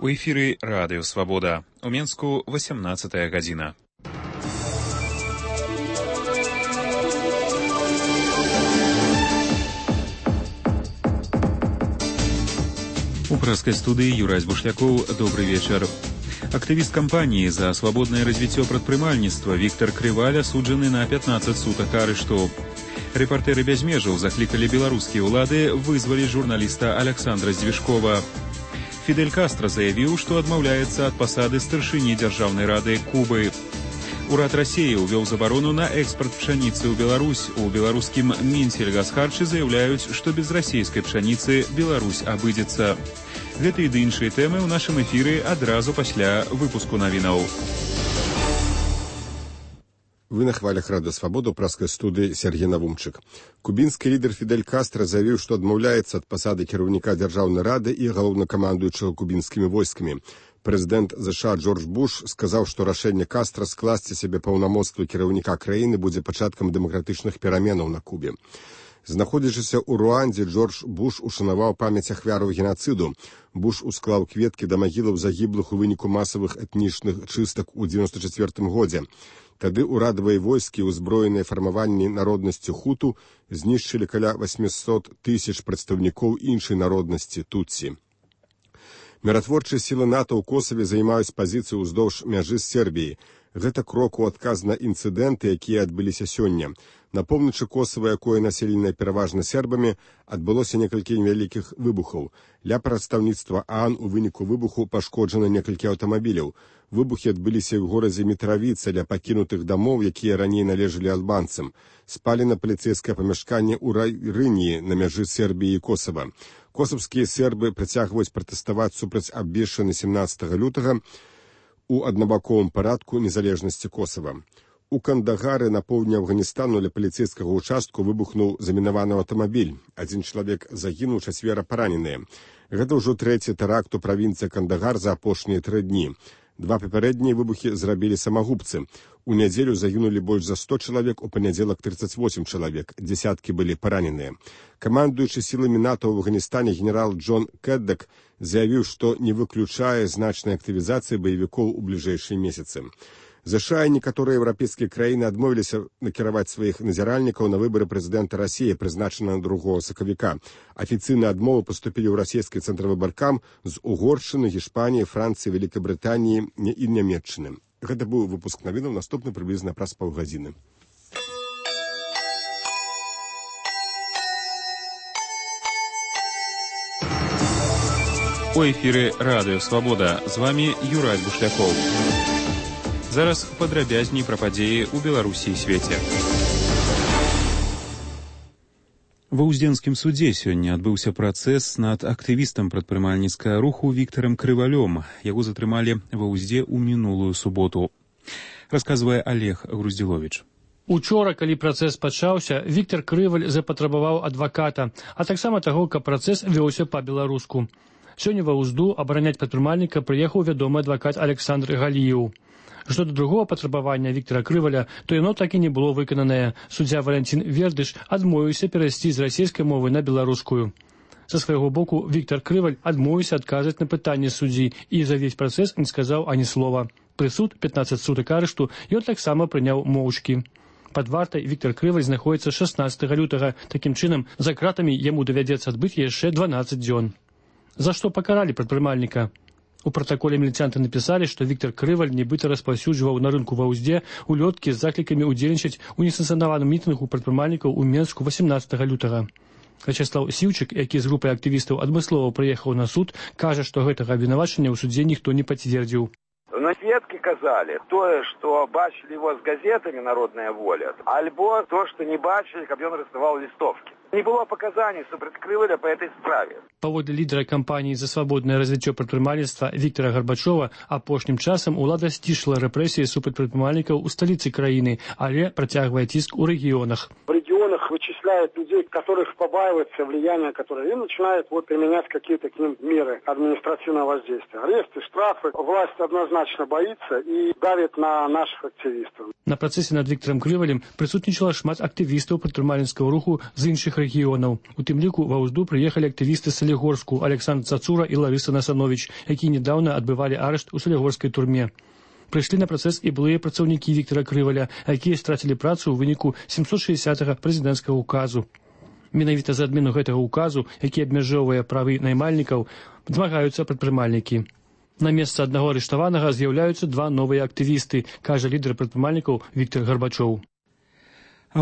У эфіры Радыё Свабода. У Менску 18 гадзіна. У прэскай студыі Юрась Бушлякоў. Добрый вечар. Актывіст кампаніі за свабоднае развіццё прадпрымальніцтва Віктор Крываль асуджаны на 15 сутак арышту. Рэпартэры без межаў заклікалі беларускія ўлады вызваліць журналіста Александра Звешкова. Фідель Кастра заявіў, што адмаўляецца ад пасады старшыні Дзяржаўнай рады Кубы. Урад Расіі ўвёў забарону на экспарт пшаніцы ў Беларусь. У беларускім Мінсельгасхарчы заяўляюць, што без расійскай пшаніцы Беларусь абыдзецца. Гэта і іншыя тэмы ў нашым эфіры адразу пасля выпуску навінаў. Вы на хвалях Радыё Свабода ў прэскай студыі Сергей Навумчык. Кубінскі лідар Фідель Кастра заявіў, што адмаўляецца ад пасады кіраўніка Дзяржаўнай рады і галоўнакамандуючага кубінскімі войскамі. Прэзідэнт США Джордж Буш сказаў, што рашэнне Кастра скласці сябе паўнамоцтва кіраўніка краіны будзе пачаткам дэмакратычных пераменаў на Кубе. Знаходзячыся ў Руандзе, Джордж Буш ушанаваў памяць ахвяраў генацыду. Буш усклаў кветкі да магілаў загіблых у выніку масавых этнічных чыстак у 1994 годзе. Тады ўрадавыя войскі, ўзброеныя фармаванні народнасці хуту, знішчылі каля 800 тысяч прадстаўнікоў іншай народнасці тутсі. Міратворчыя сілы НАТО ў Косаве займаюць пазіцыю ўздоўж мяжы з Сербіяй. Гэта крок у адказ на інцыдэнты, якія адбыліся сёння. На поўначы Косава, якое населенае пераважна сербамі, адбылося некалькі невялікіх выбухаў. Ля прадстаўніцтва ААН у выніку выбуху пашкоджана некалькі аўтамабіляў. Выбухі адбыліся ў горадзе Мітравіца ля пакінутых дамоў, якія раней належалі албанцам. Спалена паліцэйскае памяшканне ў Рыніі на мяжы Сербіі і Косава. Косавскія сербы працягваюць пратэставаць супраць абвешчаны 17 лютага у аднабаковым парадку незалежнасці Косава. У Кандагары на поўдні Афганістану ля паліцэйскага ўчастку выбухнуў замінаваны аўтамабіль. Адзін чалавек загінуў, 4 параненыя. Гэта ўжо трэці тэракт у правінцыі Кандагар за апошнія 3 дні. 2 папярэднія выбухі зрабілі самагубцы. У нядзелю загінулі больш за 100 чалавек, у панядзелак 38 чалавек, дзесяткі былі параненыя. Камандуючы сіламі НАТО ў Афганістане генерал Джон Кэддак заявіў, што не выключае значнай актывізацыі баевікоў у бліжэйшыя месяцы. ЗША і некаторыя еўрапейскія краіны адмовіліся накіраваць сваіх назіральнікаў на выбары прэзідэнта Расіі, прызначанага 2 сакавіка. Афіцыйныя адмовы паступілі ў расійскі цэнтравыбаркам з Угоршчыны, Гішпаніі, Францыі, Вялікабрытаніі і Нямецчыны. Гэта быў выпуск навінаў, наступны прыблізна праз паўгадзіны. У эфіры Радыё Свабода. З вамі Юрась Бушлякоў. Зараз падрабязней пра падзеі ў Беларусі і свеце. Ва ўздзенскім судзе сёння адбыўся працэс над актывістам прадпрымальніцкага руху Віктарам Крывалём. Яго затрымалі ва ўздзе ў мінулую суботу. Расказвае Олег Груздзіловіч. Учора, калі працэс пачаўся, Віктар Крываль запатрабаваў адваката, а таксама таго, каб працэс вёўся па-беларуску. Сёння ва ўзду абараняць прадпрымальніка прыехаў вядомы адвакат Александр Галіеў. Што да другого патрабавання Віктара Крываля, то яно так і не было выкананае. Суддзя Валянцін Вердыш адмовіўся перайсці з расійскай мовы на беларускую. Са свайго боку Віктар Крываль адмовіўся адказаць на пытанне суддзі і за ўвесь працэс не сказаў ані слова. Прысуд 15 сутак арышту ён таксама прыняў моўчкі. Пад вартай Віктар Крываль знаходзіцца 16 лютага. Такім чынам, за кратамі яму давядзецца адбыць яшчэ 12 дзён. За што пакаралі прадпрымальніка? У пратаколе міліцыянты напісалі, што Віктар Крываль нібыта распаўсюджваў на рынку ва ўздзе улёткі з заклікамі ўдзельнічаць у несанкцыянаваным мітынгу прадпрымальнікаў у Менску 18 лютага. Вячеслав Сіўчык, які з групай актывістаў адмыслова прыехаў на суд, кажа, што гэтага абвінавачання ў судзе ніхто не пацвердзіў. На сведкі казалі тое, што бачылі его з газетамі «Народная воля», альбо то, што не бачылі, каб ён раздаваў лістовкі. Не было паказаний супраць Крываля по этой справе. Паводле лідара кампаніі за свабоднае развіццё прадпрымальніцтва Віктара Гарбачова, апошнім часам улада сцішыла рэпрэсіі супраць прадпрымальнікаў у сталіцы краіны, але працягвае ціск у рэгіёнах. В регионах вычисляют людей, которых побаиваются влияния, которые и начинают применять какие-то к ним меры административного воздействия. Аресты, штрафы. Власть однозначно боится и давит на наших активистов. На працэсе над Віктарам Крывалем прысутнічала шмат актывістаў прадпрымальніцкага руху з іншых рэгіёнаў. У тым ліку ва ўзду прыехалі актывісты з Салігорску Александр Цацура і Ларыса Насанович, якія недаўна адбывалі арышт у салігорскай турме. Прыйшлі на працэс і былыя працаўнікі Віктара Крываля, якія страцілі працу ў выніку 760-га прэзідэнцкага указу. Менавіта за адмену гэтага указу, які абмяжоўвае правы наймальнікаў, змагаюцца прадпрымальнікі. На месца аднаго арыштаванага з'яўляюцца два новыя актывісты, кажа лідар прадпрымальнікаў Віктар Гарбачоў. А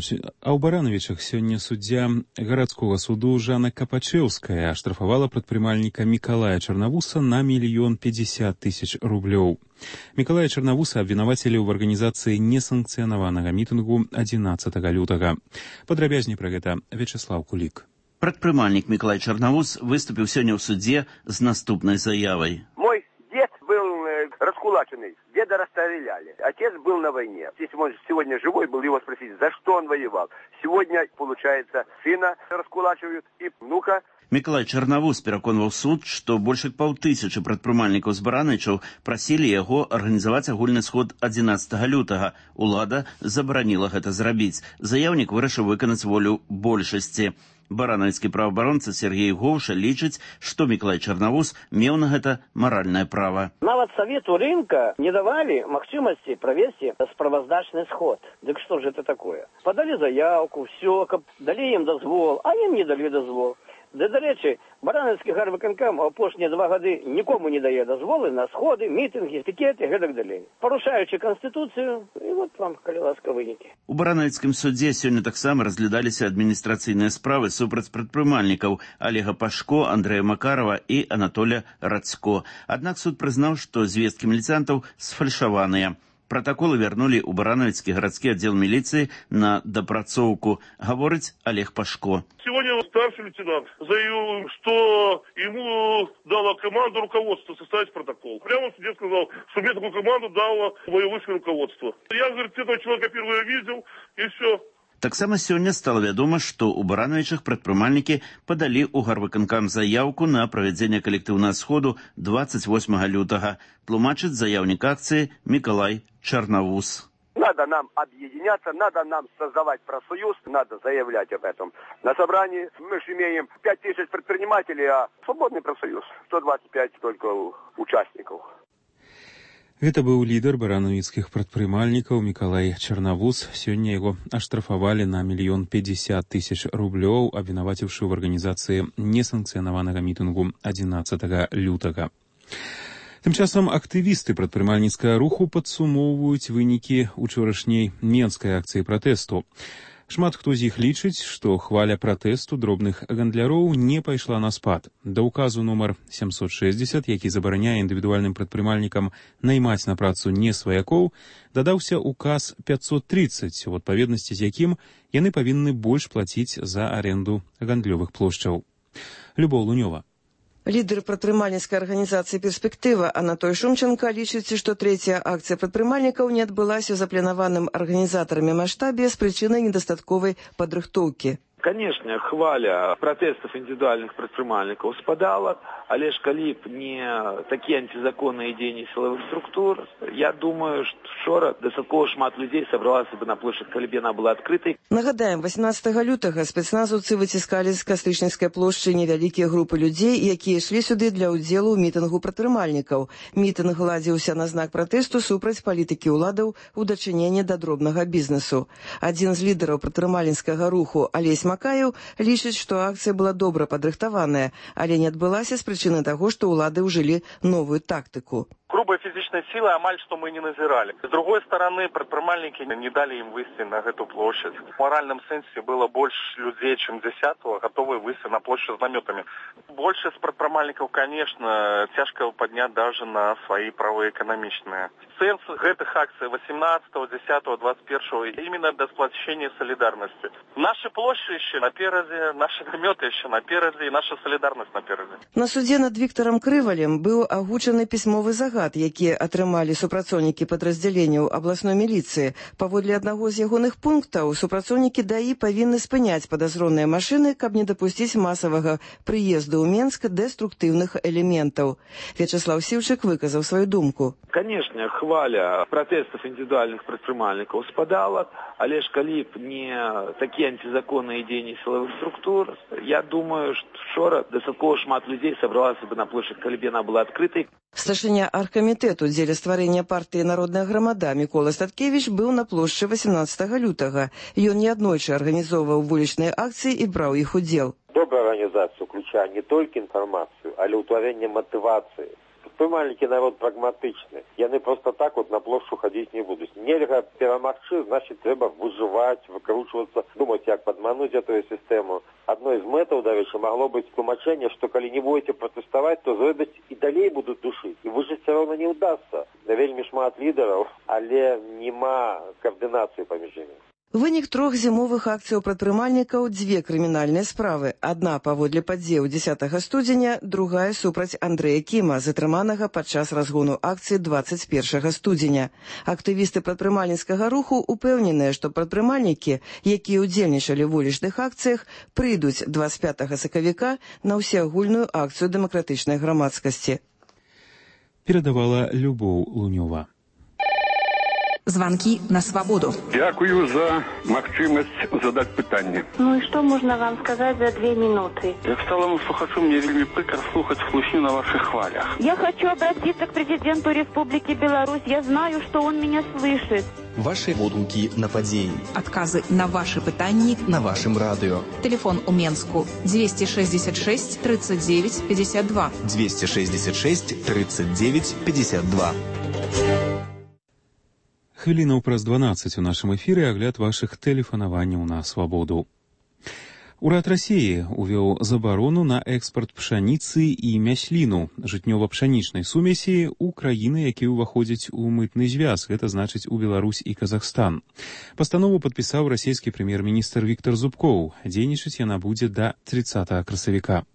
ў Барановічах сёння суддзя гарадскога суду Жанна Капачэўская аштрафавала прадпрымальніка Мікалая Чарнавуса на 1 050 000 рублёў. Мікалая Чарнавуса абвінавацілі ў арганізацыі несанкцыянаванага мітынгу 11 лютага. Падрабязней пра гэта Вячеслав Кулік. Прадпрымальнік Мікалай Чарнавус выступіў сёння ў судзе з наступнай заявай. Мой дед был раскулаченный, деда расстреляли. Отец был на войне. Если он сегодня живой был, его спросить, за что он воевал. Сегодня, получается, сына раскулачивают и внука. Мікалай Чарнавус пераконваў суд, што больш як 500 прадпрымальнікаў з Барановічаў прасілі яго арганізаваць агульны сход 11 лютага. Улада забараніла гэта зрабіць. Заяўнік вырашыў выканаць волю большасці. Барановіцкі праваабаронца Сергей Гоўша лічыць, што Мікалай Чарнавус меў на гэта маральнае права. Нават Совету рынка не давалі магчымасці правесці справаздачны сход. Дык што ж это такое? Падалі заявку, все, каб далі ім дазвол, а ім не далі дазвол. Да, до речі, Барановіцкі гарвыканкам апошнія 2 гады нікому не дае дазволы на сходы, мітынгі, пікеты, гэтак далей. Парушаючы Канстытуцыю, і вот вам, калі ласка, вынікі. У Барановіцкім судзе сёння таксама разглядаліся адміністрацыйныя справы супраць прадпрымальнікаў Олега Пашко, Андрэя Макарова і Анатоля Рацко. Аднак суд прызнаў, што звесткі міліцантаў сфальшаваныя. Протоколы вернули у Барановицкий городский отдел милиции на допрацовку, говорит Олег Пашко. Сегодня старший лейтенант заявил, что ему дало команду руководства составить протокол. Прямо в суде сказал, что мне такую команду дало боевое руководство. Я, говорит, этого человека первый видел, и все. Таксама сёння стала вядома, што ў Барановічах прадпрымальнікі падалі ў гарвыканкам заяўку на правядзенне калектыўнага сходу 28 лютага. Тлумачыць заяўнік акцыі Мікалай Чарнавус. Надо нам объединяться, надо нам создавать профсоюз, надо заявлять об этом. На собрании мы же имеем 5000 предпринимателей, а свободный профсоюз 125 только участников. Гэта быў лідар барановіцкіх прадпрымальнікаў Мікалай Чарнавус. Сёння яго аштрафавалі на 1 050 000 рублёў, абвінаваціўшы ў арганізацыі несанкцыянаванага мітынгу 11 лютага. Тым часам актывісты прадпрымальніцкага руху падсумоўваюць вынікі учорашняй менскай акцыі пратэсту. Шмат хто з іх лічыць, што хваля пратэсту дробных гандляроў не пайшла на спад. Да ўказу нумар 760, які забараняе індывідуальным прадпрымальнікам наймаць на працу не сваякоў, дадаўся указ 530, у адпаведнасці з якім яны павінны больш плаціць за аренду гандлёвых плошчаў. Любоў Лунёва. Лідар прадпрымальніцкай арганізацыі «Перспектыва» Анатоль Шумченко лічыць, што трэцяя акцыя прадпрымальнікаў не адбылася ў запланаваным арганізатарамі маштабе з прычынай недастатковай падрыхтоўкі. Конечно, хваля протестов индивидуальных предпринимальников спадала, але ж калі б не такие антизаконные дзеянні силовых структур, я думаю, что вчора дастаткова шмат людей собралася бы на площадь, калі б яна была адкрытай. Нагадаем, 18 лютага спецназаўцы выціскалі з Кастрычніцкай плошчы невялікія групы людзей, якія ішлі сюды для ўдзелу ў мітынгу прадпрымальнікаў. Мітынг ладзіўся на знак пратэсту супраць палітыкі ўладаў у дачыненні да дробнага бізнесу. Адзін з лідараў прадпрымальніцкага руху Алесь Макаеў лічыць, што акцыя была добра падрыхтаваная, але не адбылася з прычыны таго, што ўлады ўжылі новую тактыку. Грубой физической силы амаль что мы не назирали. С другой стороны, предпринимальники не дали им выйти на эту площадь. В моральном сенсе было больше людей, чем 10-го, готовы выйти на площадь с наметами. Больше с предпринимальников, конечно, тяжко поднять даже на свои права экономичные. Сенс этих акций 18-го, 10-го, 21-го именно до сплочения солидарности. Наши площади еще напереди, наши наметы еще напереди, и наша солидарность напереди. На суде над Віктарам Крывалем быў агучаны пісьмовы загад адукат, які атрымалі супрацоўнікі падраздзяленняў абласной міліцыі. Паводле аднаго з ягоных пунктаў, супрацоўнікі ДАІ павінны спыняць падазроныя машыны, каб не дапусціць масавага прыезду ў Менск дэструктыўных элементаў. Вячеслав Сівчык выказаў сваю думку. Конечно, хваля протестов индивидуальных предпринимальников спадала, але ж калі б не такие антизаконные дзеянні силовых структур, я думаю, что вчора дастаткова шмат людей собралась бы на площадь, калі б яна была открытой. Старшыня аргкамітэту дзеля стварэння партыі «Народная грамада» Мікола Статкевіч быў на плошчы 18 лютага. Ён неаднойчы арганізоўваў вулічныя акцыі і браў іх удзел. Добрая организация включая не только информацию, але утворение мотивации. Предпринимальники народ прагматычны. Яны просто так вот на площадь ходить не будут. Нельга перамагчы, значит, трэба выживать, выкручиваться, думать, как подмануть эту систему. Одной из мэтаў, дарэчы, могло быть тлумачэнне, что калі не будете протестовать, то зробяць и далей будут душить. И выжить все равно не удастся. Да вельмі шмат лидеров, але нема координации паміж імі. Вынік 3 зімовых акцыяў прадпрымальнікаў, 2 крымінальныя справы. Адна паводле падзеяў 10 студзеня, другая супраць Андрэя Кіма, затрыманага падчас разгону акцыі 21 студзеня. Актывісты прадпрымальніцкага руху упэўненыя, што прадпрымальнікі, якія ўдзельнічалі ў вулічных акцыях, прыйдуць 25 сакавіка на ўсеагульную акцыю дэмакратычнай грамадскасці. Перадавала Любоў Лунёва. Звонки на свободу. Дякую за магчымасць задать пытанне. Ну и что можно вам сказать за 2 минуты? Як сталому слухачу, мне вельмі прыкра слухаць хлусню на ваших хвалях. Я хочу обратиться к президенту Республики Беларусь. Я знаю, что он меня слышит. Ваши водгукі на падзеі. Адказы на ваши пытанні на вашым радыё. Телефон у Менску 266 39 52. 266 39 52. Хвілінаў праз 12 у нашым эфіры агляд вашых тэлефанаванняў на свабоду. Урад Расіі увёў забарону на экспарт пшаніцы і мясліну, жытнёва-пшанічнай сумесі ў краіны, якія ўваходзяць у мытны звяз, гэта значыць у Беларусь і Казахстан. Пастанову падпісаў расійскі прэм'ер-міністр Віктор Зубкоў. Дзейнічаць яна будзе да 30 красавіка.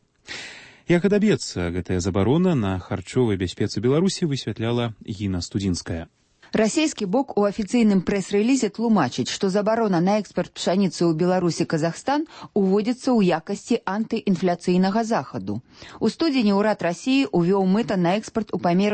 Як адаб'ецца гэтая забарона на харчовай бяспецы Беларусі, высвятляла Гіна Студзінская. Расійскі бок у афіцыйным прэс-рэлізе тлумачыць, што забарона на экспарт пшаніцы ў Беларусь і Казахстан уводзіцца ў якасці антыінфляцыйнага захаду. У студзені ўрад Расіі увёў мыта на экспарт у памеры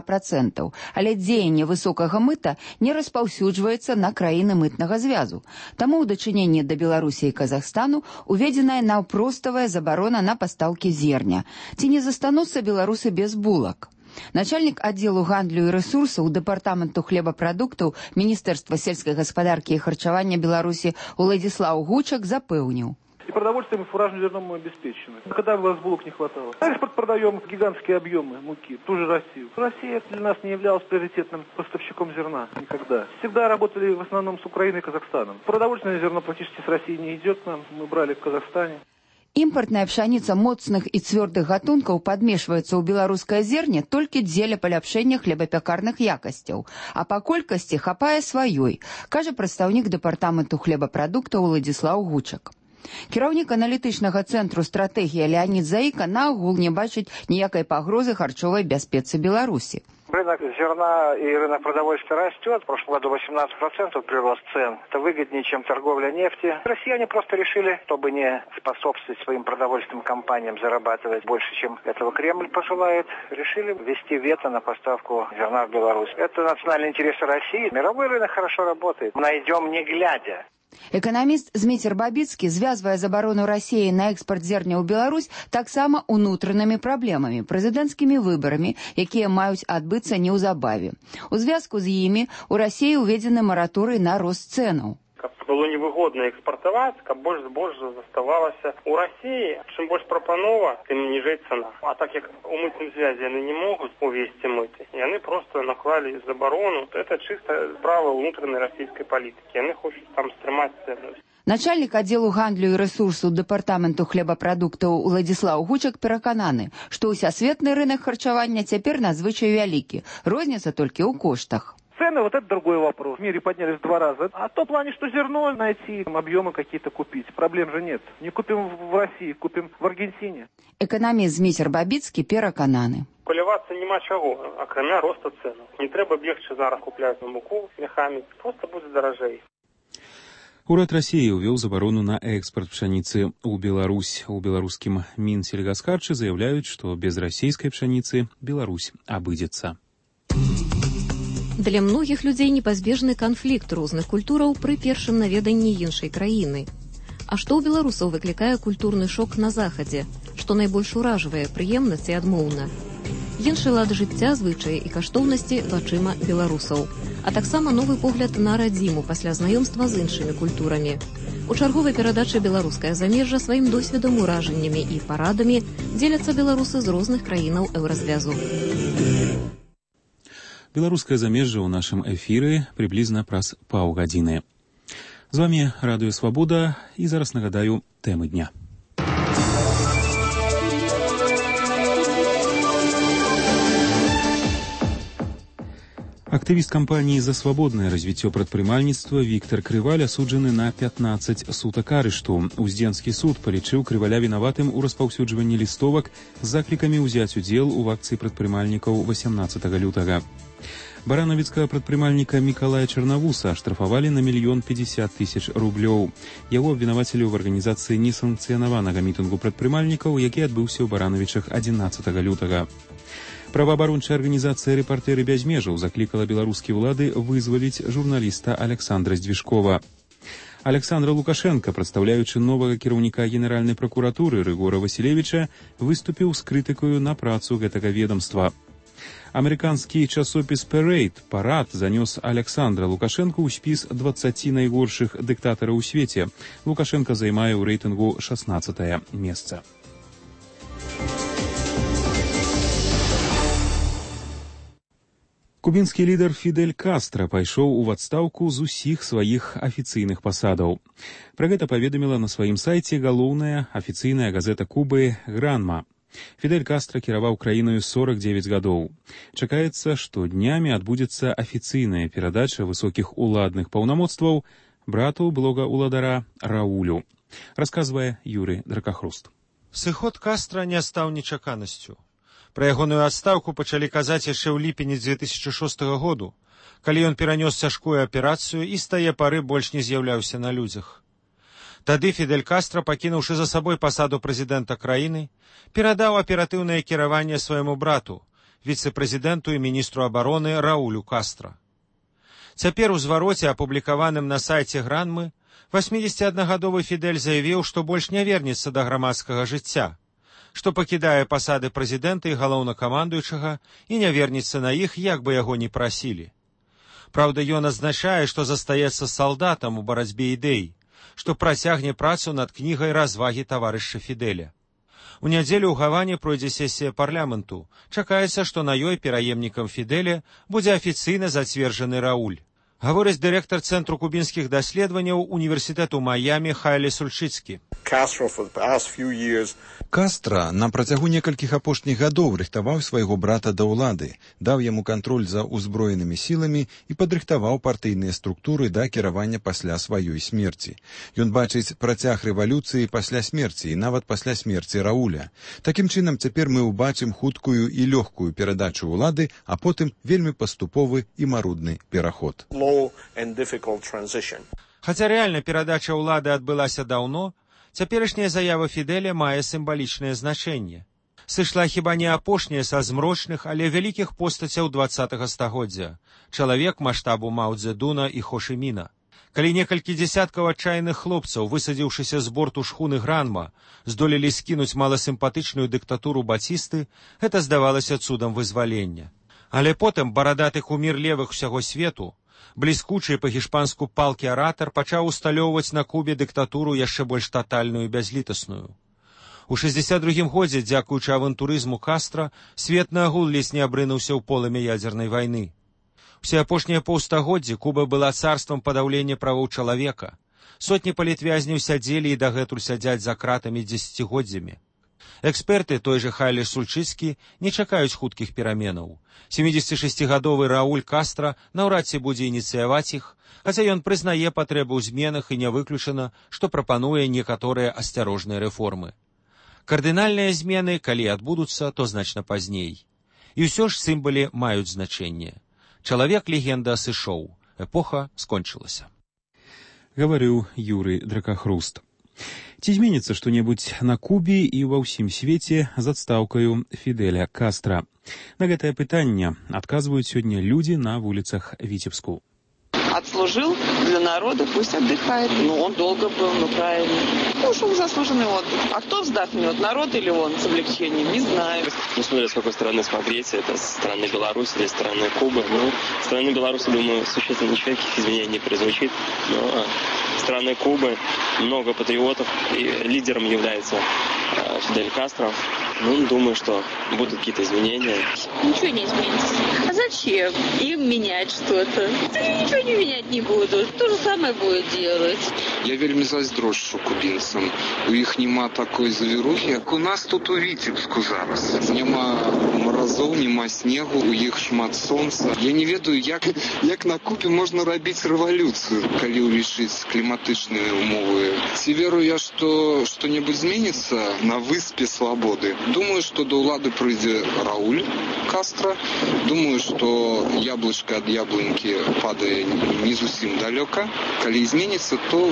40%, але дзеянне высокага мыта не распаўсюджваецца на краіны мытнага звязу. Таму ў дачыненні да Беларусі і Казахстану уведзеная наўпроставая забарона на пастаўкі зерня. Ці не застануцца беларусы без булак? Начальник отделу гандлю и ресурсов Департаменту хлебопрадуктов Министерства сельской гаспадарки и харчевания Беларуси Уладзіслаў Гучак запэўніў. И продовольствием, и фуражным зерном мы обеспечены. Когда у нас булок не хватало? На экспорт продаем гигантские объемы муки, ту же Россию. Россия для нас не являлась приоритетным поставщиком зерна. Никогда. Всегда работали в основном с Украиной и Казахстаном. Продовольственное зерно практически с России не идет к нам. Мы брали в Казахстане. Імпартная пшаніца моцных і цвёрдых гатункаў падмешваецца ў беларускае зерне толькі дзеля паляпшэння хлебапякарных якасцяў, а па колькасці хапае сваёй, кажа прадстаўнік Дэпартаменту хлебапрадуктаў Уладзіслаў Гучак. Кіраўнік аналітычнага цэнтру стратэгія Леонид Заіка наогул не бачыць ніякай пагрозы харчовай бяспецы Беларусі. Рынок зерна и рынок продовольствия растет. В прошлом году 18% прирост цен. Это выгоднее, чем торговля нефти. Россияне просто решили, чтобы не способствовать своим продовольственным компаниям зарабатывать больше, чем этого Кремль пожелает, решили ввести вето на поставку зерна в Беларусь. Это национальные интересы России. Мировой рынок хорошо работает. Найдем не глядя. Эканаміст Зміцер Бабіцкі звязвае забарону Расіі на экспарт зерня ў Беларусь таксама унутранымі праблемамі, прэзідэнцкімі выбарамі, якія маюць адбыцца неўзабаве. У звязку з імі ў Расіі ўведзены мараторый на рост цэнаў. Каб было невыгодна экспартаваць, каб больш збожжа заставалася ў Расіі. Чым больш прапанова, тым ніжэй цана. А так як у мытным звязе яны не могуць увесці мыты, яны просто наклалі забарону. Это чыста справа ўнутранай расійскай палітыкі. Яны хочуць там стрымаць цэны. Начальник отделу гандлю и ресурсу Департаменту хлебопрадуктаў Уладзіслаў Гучак перакананы, што ўсясветны рынок харчавання цяпер надзвычай вялікі. Розніца толькі ў коштах. Цены, вот это другой вопрос. В мире поднялись в 2 раза. А то в плане, что зерно найти, объемы какие-то купить. Проблем же нет. Не купим в России, купим в Аргентине. Эканаміст Зміцер Бабіцкі перакананы. Хвилюватися нема чого, окремя росту цін. Не треба бігти зараз купляти муку мехами, просто буде дорожей. Урад России увел заборону на экспорт пшеницы в Беларусь. У белорусским Минсельгасхарче заявляют, что без российской пшеницы Беларусь обыдется. Для многіх людзей непазбежны канфлікт розных культураў пры першым наведанні іншай краіны. А што ў беларусаў выклікае культурны шок на захадзе? Што найбольш уражвае, прыемна ці адмоўна? Іншы лад жыцця, звычаі і каштоўнасці вачыма беларусаў. А таксама новы погляд на радзіму пасля знаёмства з іншымі культурамі. У чарговай перадачы «Беларускае замежжа» сваім досведам, уражаннямі і парадамі дзеляцца беларусы з розных краінаў еўразвязу. Беларускае замежжа ў нашым эфіры прыблізна праз паўгадзіны. З вами Радыё Свабода і зараз нагадаю тэмы дня. Актывіст кампаніі «За свабоднае развіццё прадпрымальніцтва» Віктар Крываль асуджаны на 15 сутак арышту. Уздзенскі суд палічыў Крываля вінаватым у распаўсюджванні лістовак з заклікамі ўзяць удзел у акцыі прадпрымальнікаў 18 лютага. Баранавіцкага прадпрымальніка Мікалая Чарнавуса штрафавалі на 1 050 000 рублёў. Яго абвінавацілі ў арганізацыі несанкцыянаванага мітынгу прадпрымальнікаў, які адбыўся ў Баранавічах 11 лютага. Праваабарончая арганізацыя «Рэпартэры без межаў» заклікала беларускія ўлады вызваліць журналіста Александра Здвижкова. Александра Лукашенко, прадстаўляючы новага кіраўніка Генеральнай пракуратуры Рыгора Васілевіча, выступіў з крытыкаю на працу гэтага ведомства. Амерыканскі часопіс «Парад» занёс Александра Лукашенко ў спіс 20 найгоршых дыктатараў у свеце. Лукашенко займае ў рэйтынгу 16-е месца. Кубінскі лідар Фідель Кастра пайшоў у адстаўку з усіх сваіх афіцыйных пасадаў. Пра гэта паведаміла на сваім сайце галоўная афіцыйная газета Кубы «Гранма». Фідель Кастра кіраваў краінаю 49 гадоў. Чакаецца, што днямі адбудзецца афіцыйная перадача высокіх уладных паўнамоцтваў брату блога уладара Раулю. Расказвае Юрый Дракахруст. Сыход Кастра не стаў нечаканасцю. Пра ягоную адстаўку пачалі казаць яшчэ ў ліпені 2006 году, калі ён перанёс цяжкую аперацыю і з тае пары больш не з'яўляўся на людзях. Тады Фідель Кастра, пакінуўшы за сабой пасаду прэзідэнта краіны, перадаў аператыўнае кіраванне свайму брату, віцэ-прэзідэнту і міністру абароны Раулю Кастра. Цяпер у звароце, апублікаваным на сайце Гранмы, 81-гадовы Фідель заявіў, што больш не вернецца да грамадскага жыцця, што пакідае пасады прэзідэнта і галоўнакамандуючага і не вернецца на іх, як бы яго ні прасілі. Праўда, ён адзначае, што застаецца салдатам у барацьбе ідэй, што працягне працу над кнігай развагі таварыша Фідэля. У нядзелю ў Гаване пройдзе сесія парламенту. Чакаецца, што на ёй пераемнікам Фідэля будзе афіцыйна зацверджаны Рауль. Гаворыць дырэктар Цэнтру кубінскіх даследаванняў універсітэту Майамі Хайле Сульчыцкі. Кастра на працягу некалькіх апошніх гадоў рыхтаваў свайго брата да ўлады, даў яму кантроль за ўзброенымі сіламі і падрыхтаваў партыйныя структуры да кіравання пасля сваёй смерці. Ён бачыць працяг рэвалюцыі пасля смерці і нават пасля смерці Рауля. Такім чынам, цяпер мы ўбачым хуткую і лёгкую перадачу ўлады, а потым вельмі паступовы і марудны пераход. Хаця рэальна перадача ўлады адбылася даўно, цяперашняя заява Фідэля мае сімвалічнае значэнне. Сышла хіба не апошняя са змрочных, але вялікіх постацяў 20-го стагоддзя. Чалавек маштабу Мао Цзэдуна і Хо Ші Міна. Калі некалькі дзесяткаў адчайных хлопцаў, высадзіўшыся з борту шхуны Гранма, здолелі скінуць маласімпатычную дыктатуру Бацісты, гэта здавалася цудам вызвалення. Але потым барадаты кумір левых усяго свету, бліскучы па-гішпанску палкі-аратар, пачаў усталёўваць на Кубе дыктатуру яшчэ больш татальную і бязлітасную. У 62-м годзе, дзякуючы авантурызму Кастра, свет наагул ледзь не абрынуўся ў полымя ядзернай вайны. Усе апошнія паўстагоддзі Куба была царствам падаўлення правоў чалавека. Сотні палітвязняў сядзелі і дагэтуль сядзяць за кратамі дзесяцігоддзямі. Эксперты, той же Хайле Сульчыцкі, не чакаюць хуткіх пераменаў. 76-гадовы Рауль Кастра наўрад ці будзе ініцыяваць іх, хаця ён прызнае патрэбу ў зменах і не выключана, што прапануе некаторыя асцярожныя рэформы. Кардынальныя змены, калі адбудуцца, то значна пазней. І ўсё ж сімвалы маюць значэнне. Чалавек-легенда сышоў. Эпоха скончылася. Гаварыў Юрый Дракахруст. Ці зменіцца што-небудзь на Кубе і ва ўсім свеце з адстаўкаю Фідэля Кастра? На гэтае пытанне адказваюць сёння людзі на вуліцах Віцебску. Отслужил для народа, пусть отдыхает. Ну, он долго был, но правильно. Ушел в заслуженный отдых. А кто вздохнет, народ или он с облегчением, не знаю. Ну, смотря с какой стороны смотреть, это со стороны Беларуси или со стороны Кубы. Ну, со стороны Беларуси, думаю, существенно никаких изменений не прозвучит. Но со стороны Кубы много патриотов, и лидером является Фидель Кастро. Ну, думаю, что будут какие-то изменения. Ничего не изменится. А зачем им менять что-то? Ничего не менять не буду. То же самое будет делать. Я вельмі зайздрошчу кубінцам. У іх няма такой завірухи, як у нас тут у Віцебску зараз. Няма маразоў, няма снегу, у іх шмат сонца. Я не ведаю, як на Кубе можна рабіць рэвалюцыю, калі ўлічыць кліматычныя умовы. Ці веру я, што што-небудзь зменіцца на выспе свабоды? Думаю, что до ўлады прыйдзе Рауль Кастро. Думаю, что яблочко от яблоньки падае не зусім далёка. Калі изменится, то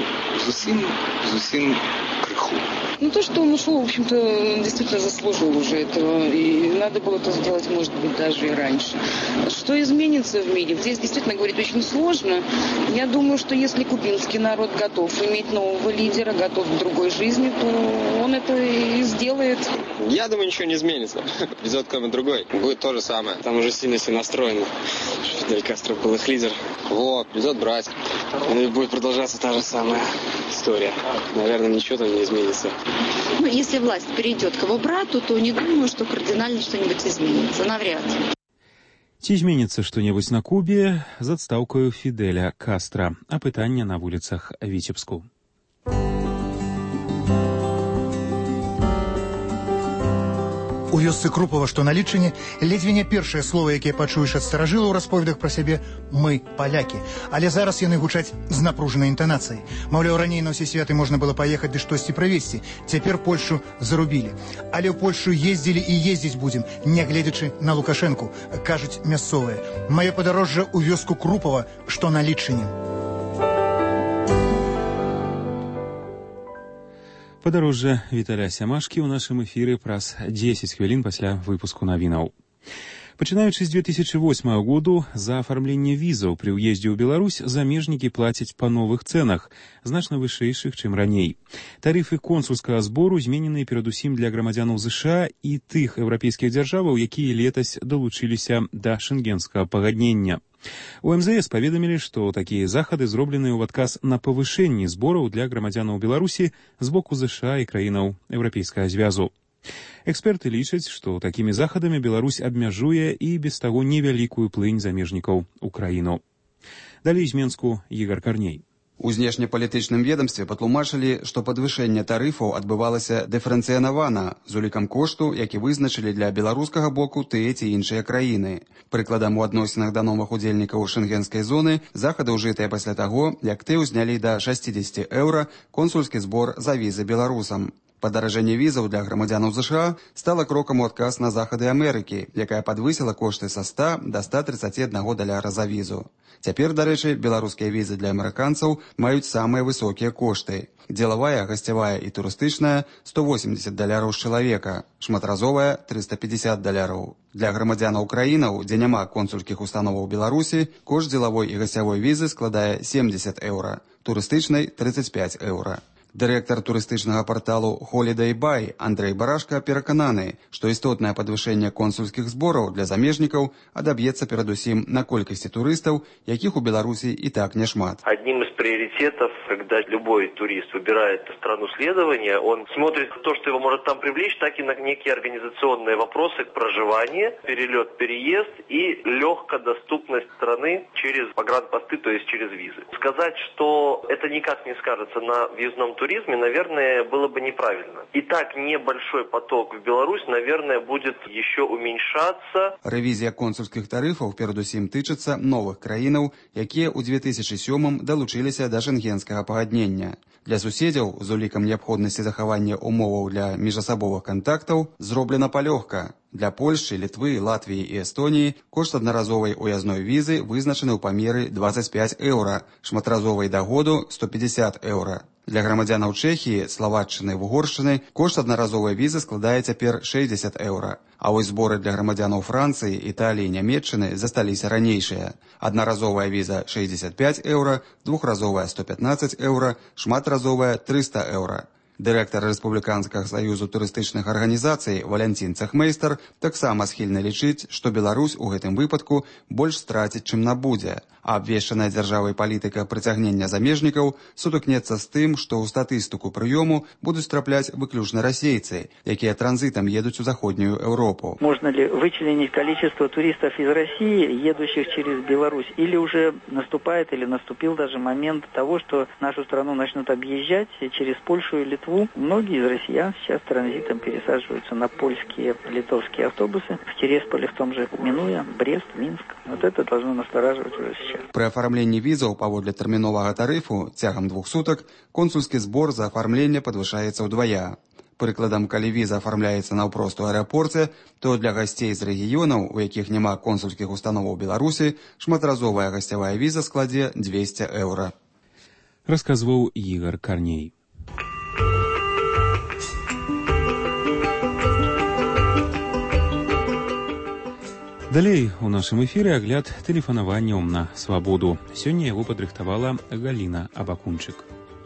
зусім крыху. Ну, то, что он ушел, в общем-то, действительно заслужил уже этого. И надо было это сделать, может быть, даже и раньше. Что изменится в мире? Здесь действительно говорить очень сложно. Я думаю, что если кубинский народ готов иметь нового лидера, готов к другой жизни, то он это и сделает. Я думаю, ничего не изменится. Придет кому другой. Будет то же самое. Там уже сильно все настроено. Фидель Кастро был их лидер. Вот, придет брать. И будет продолжаться та же самая история. Наверное, ничего там не изменится. Ну, если власть перейдет к его брату, то не думаю, что кардинально что-нибудь изменится. Навряд. Ці зменіцца што-небудзь на Кубе з адстаўкаю Фідэля Кастра? А пытанне на вуліцах Віцебску. У вёсцы Крупова, што на Лічыне, ледзьве не першае слова, якія пачуеш ад старажыла ў расповедах пра сябе «мы, палякі». Але зараз яны гучаць з напружанай інтанацыяй. Маўляў, раней на ўсе святы можна было паехаць ды штосьці правесці. Цяпер Польшу зарубілі. Але ў Польшу ездзілі і ездзіць будзем, нягледзячы на Лукашэнку, кажуць мясцовыя. Маё падарожжа ў вёску Крупова, што на Лічыне. Падарожжа Віталя Сямашкі ў нашым эфіры праз 10 хвілін пасля выпуску навінаў. Пачынаючы з 2008 году за афармленне візаў пры ўездзе ў Беларусь замежнікі плацяць па новых цэнах, значна вышэйшых, чым раней. Тарыфы консульскага збору змененыя перадусім для грамадзянаў ЗША і тых еўрапейскіх дзяржаваў, якія летась далучыліся да шэнгенскага пагаднення. У МЗС паведамілі, што такія захады зробленыя ў адказ на павышэнне збораў для грамадзянаў Беларусі з боку ЗША і краінаў Еўрапейскага звязу. Эксперты лічаць, што такімі захадамі Беларусь абмяжуе і без таго невялікую плынь замежнікаў у краіну. Далей з Менску Ігор Карней. У знешнепалітычным ведамстве патлумачылі, што падвышэнне тарыфаў адбывалася дыферэнцыянавана з улікам кошту, які вызначылі для беларускага боку тыя ці іншыя краіны. Прыкладам, у адносінах да новых удзельнікаў шэнгенскай зоны захады ўжытыя пасля таго, як ты ўзнялі да 60 еўра консульскі збор за візы беларусам. Падаражэнне візаў для грамадзянаў ЗША стала крокам у адказ на захады Амерыкі, якая падвысіла кошты са 100 до 131 даляра за візу. Цяпер, дарэчы, беларускія візы для амерыканцаў маюць самыя высокія кошты. Дзелавая, гасцявая і турыстычная – 180 даляраў з чалавека, шматразовая – 350 даляраў. Для грамадзянаў краінаў, дзе няма консульскіх установаў Беларусі, кошт дзелавой і гасцявой візы складае 70 еўра, турыстычнай – 35 еўра. Дырэктар турыстычнага парталу Holiday Buy Андрэй Барашка перакананы, што істотнае падвышэнне консульскіх збораў для замежнікаў адаб'ецца перадусім на колькасці турыстаў, якіх у Беларусі і так няшмат. Одним из приоритетов, когда любой турист выбирает страну следования, он смотрит то, что его может там привлечь, так и на некие организационные вопросы проживания, перелет, переезд и легкая доступность страны через погранпосты, то есть через визы. Сказать, что это никак не скажется на въездном туризме, туризме, наверное, было бы неправильно. И так небольшой поток в Беларусь, наверное, будет еще уменьшаться. Рэвізія консульскіх тарыфаў перадусім тычыцца новых краінаў, якія ў 2007 далучыліся да шэнгенскага пагаднення. Для суседзяў з улікам неабходнасці захавання умоваў для міжасабовых кантактаў зроблена палёгка. Для Польшчы, Літвы, Латвіі і Эстоніі кошт аднаразовай уязной візы вызначаны ў памеры 25 еўра, шматразовай да году 150 еўра. Для грамадзянаў Чэхіі, Славаччыны і Угоршчыны кошт аднаразовай візы складае цяпер 60 еўра. А вось зборы для грамадзянаў Францыі, Італіі і Нямецчыны засталіся ранейшыя. Аднаразовая віза 65 еўра, двухразовая 115 еўра, шматразовая 300 еўра. Дырэктар Рэспубліканскага саюзу турыстычных арганізацый Валянцін Цэхмейстар таксама схільны лічыць, што Беларусь у гэтым выпадку больш страціць, чым набудзе. А абвешчаная дзяржавай палітыка прыцягнення замежнікаў сутыкнецца з тым, што ў статыстыку прыёму будуць трапляць выключна расейцы, якія транзитом едуць у Заходнюю Европу. Можно ли вычленить количество туристов из России, едущих через Беларусь, или уже наступает или наступил даже момент того, что нашу страну начнут объезжать через Польшу и Литву? Многие из россиян сейчас транзитом пересаживаются на польские, литовские автобусы в Тересполе, в том же, минуя Брест, Минск. Вот это должно настораживать уже сейчас. Пры афармленні візаў паводле тэрміновага тарыфу цягам 2 сутак консульскі збор за афармленне падвышаецца ўдвая. Прыкладам, калі віза афармляецца наўпрост у аэрапорце, то для гасцей з рэгіёнаў, у якіх няма консульскіх установаў Беларусі, шматразовая гасцявая віза складзе 200 еўра. Расказваў Ігар Карней. Далей у нашым эфіры агляд тэлефанаванняў на свабоду. Сёння яго падрыхтавала Галіна Абакунчык.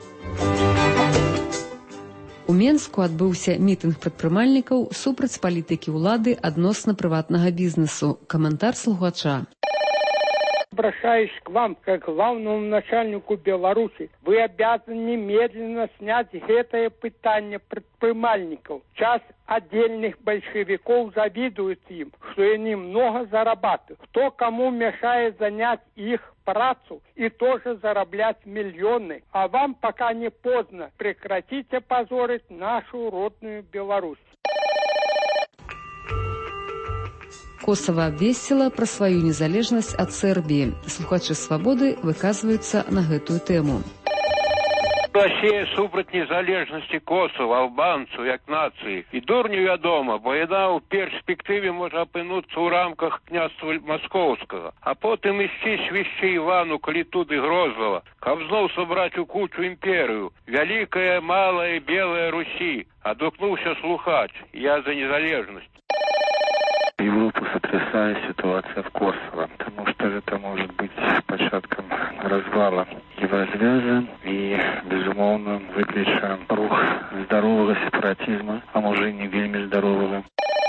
У Менску адбыўся мітынг прадпрымальнікаў супраць палітыкі ўлады адносна прыватнага бізнесу. Каментар слухача. Обращаюсь к вам, как главному начальнику Беларуси, вы обязаны немедленно снять это питание предпринимальников. Часть отдельных большевиков завидует им, что они много зарабатывают. Кто кому мешает занять их працу и тоже зараблять миллионы. А вам пока не поздно. Прекратите позорить нашу родную Беларусь. Косово абвесціла пра сваю незалежнасць ад Сербіі. Слухачы свабоды выказваюцца на гэтую тэму. Россия супраць незалежнасці Косова, албанцу, як нацыі. І дурню вядома, бо яна ў перспектыве можа апынуцца ў рамках княства Маскоўскага. А потым ісці свішчы Івану, калі тут і Грозлава, каб зноў сабраць у кучу імперыю. Вялікая, малая, белая Русі. Адгукнуўся слухач. Я за незалежнасць. Европу сотрясает ситуация в Косово, потому что это может быть початком развала Еврозвяза и, безумовно, выключа рух здорового сепаратизма, а может и не вельми здорового.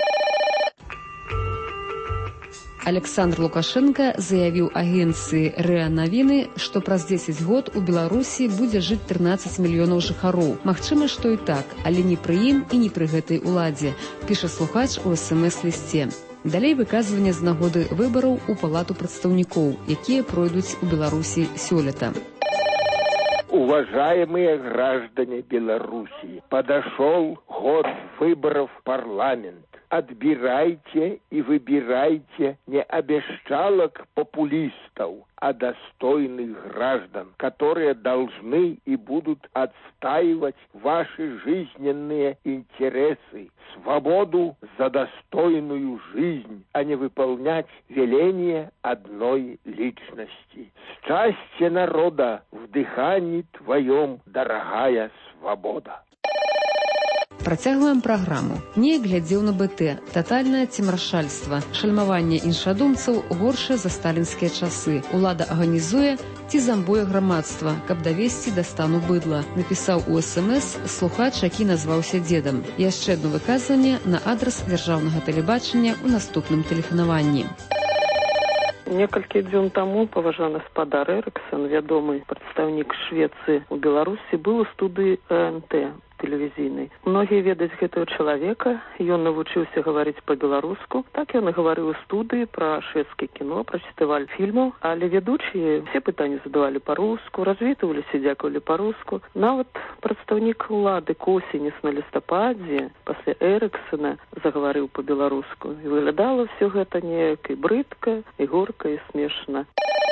Александр Лукашенко заявіў агенцыі РИА Навіны, што праз 10 год у Беларусі будзе жыць 13 мільёнаў жыхароў. Магчыма, што і так, але не пры ім і не пры гэтай уладзе, піша слухач у СМС-лісце. Далей выказванне з нагоды выбараў у Палату прадстаўнікоў, якія пройдуць у Беларусі сёлета. Уважаемые граждане Беларуси, подошел год выборов в парламент. Отбирайте и выбирайте не обещалок популистов, а достойных граждан, которые должны и будут отстаивать ваши жизненные интересы, свободу за достойную жизнь, а не выполнять веления одной личности. Счастье народа в дыхании твоем, дорогая свобода. Працягваем праграму. Не глядзеў на БТ. Татальнае цемрашальства. Шальмаванне іншадумцаў горшае за сталінскія часы. Улада арганізуе ці замбуе грамадства, каб давесці да стану быдла. Напісаў у СМС слухач, які назваўся дзедам. Яшчэ адно выказванне на адрас дзяржаўнага тэлебачання ў наступным тэлефанаванні. Некалькі дзён таму паважаны спадар Эрыксон, вядомы прадстаўнік Швецыі ў Беларусі, быў у студыі ЭНТ. тэлевізійнай. Многія ведаюць гэтага чалавека, ён навучыўся гаварыць па-беларуску. Так ён і гаварыў у студыі пра шведскае кіно, пра фестываль фільмаў, але ведучыя все пытанні задавалі па-руску, развітваліся, дзякавалі па-руску. Нават прадстаўнік улады Косінец на лістападзе пасля Эрыксона загаварыў па-беларуску. І выглядала все гэта неяк і брыдка, і горка, і смешна.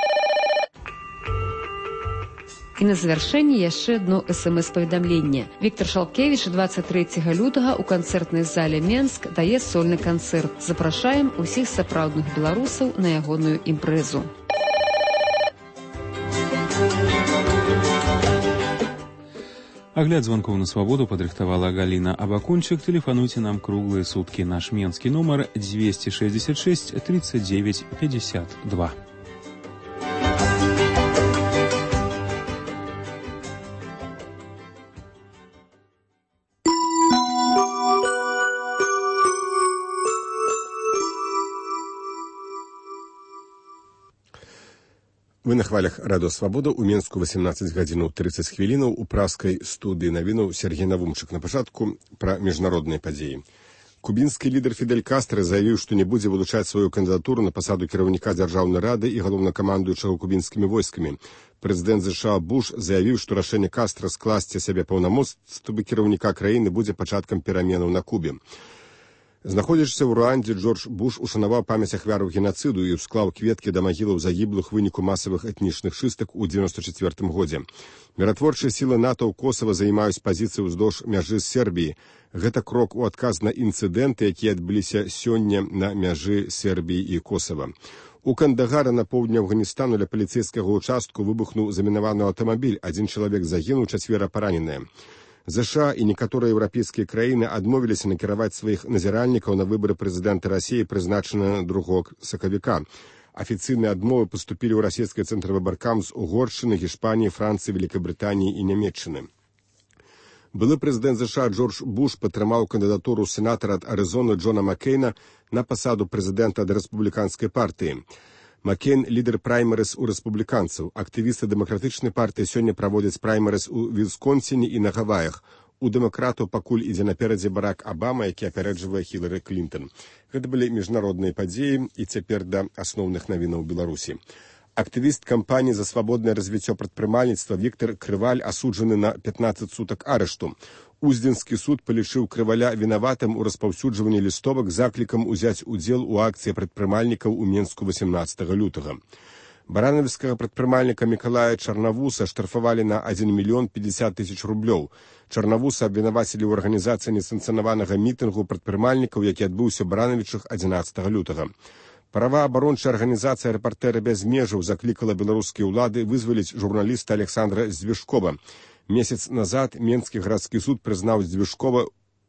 І на завяршэнне яшчэ адно СМС-паведамленне. Віктор Шалкевіч 23 лютага ў канцэртнай зале Менск дае сольны канцэрт. Запрашаем усіх сапраўдных беларусаў на ягоную імпрэзу. Агляд званкоў на свабоду падрыхтавала Галіна Абакунчык. Тэлефануйце нам круглыя суткі. Наш менскі нумар 266 39 52. Вы на хвалях радыё Свабода. У Менску 18 гадзінаў 30 хвілінаў. У праскай студыі навінаў Сергей Навумчык. На пачатку пра міжнародныя падзеі. Кубінскі лідар Фідель Кастра заявіў, што не будзе вылучаць сваю кандыдатуру на пасаду кіраўніка дзяржаўнай рады і галоўнакамандуючага кубінскімі войскамі. Прэзідэнт США Буш заявіў, што рашэнне Кастра скласці сябе паўнамоцтвы кіраўніка краіны будзе пачаткам пераменаў на Кубе. Знаходзячыся ў Руандзе, Джордж Буш ушанаваў памяць ахвяраў генацыду і ўсклаў кветкі да магілаў загіблых выніку масавых этнічных чыстак у 1994 годзе. Міратворчыя сілы НАТО ў Косава займаюць пазіцыі ўздоўж мяжы з Сербіі. Гэта крок у адказ на інцыдэнты, якія адбыліся сёння на мяжы Сербіі і Косава. У Кандагара на поўдні Афганістану ля паліцэйскага ўчастку выбухнуў замінаваны аўтамабіль. 1 чалавек загінуў, 4 параненыя. ЗША і некаторыя еўрапейскія краіны адмовіліся накіраваць сваіх назіральнікаў на выбары прэзідэнта Расіі, прызначаныя 2 сакавіка. Афіцыйныя адмовы паступілі ў расійскія цэнтры выбаркам з Угоршчыны, Гішпаніі, Францыі, Великабрытаніі і Нямецчыны. Былы прэзідэнт ЗША Джордж Буш падтрымаў кандыдатуру сенатара ад Арызоны Джона Маккейна на пасаду прэзідэнта ад рэспубліканскай партыі. Маккейн – лідар праймерыс у рэспубліканцаў. Актывісты дэмакратычнай партыі сёння праводзяць праймерыс у Вісконсіне і на Гаваях. У дэмакратаў пакуль ідзе наперадзе Барак Абама, які апярэджвае Хілары Клінтон. Гэта былі міжнародныя падзеі, і цяпер да асноўных навінаў Беларусі. Актывіст кампаніі за свабоднае развіццё прадпрымальніцтва Віктар Крываль асуджаны на 15 сутак арышту. Уздзенскі суд палічыў Крываля вінаватым у распаўсюджванні лістовак з заклікам узяць удзел у акцыі прадпрымальнікаў у Менску 18 лютага. Баранавіцкага прадпрымальніка Мікалая Чарнавуса штрафавалі на 1 мільён 50 тысяч рублёў. Чарнавуса абвінавацілі ў арганізацыі несанкцыянаванага мітынгу прадпрымальнікаў, які адбыўся ў Баранавічах 11 лютага. Праваабарончая арганізацыя «Рэпартэры без межаў» заклікала беларускія ўлады вызваліць журналіста Александра Здвижкова. Месяц назад Менскі гарадскі суд прызнаў Здвижкова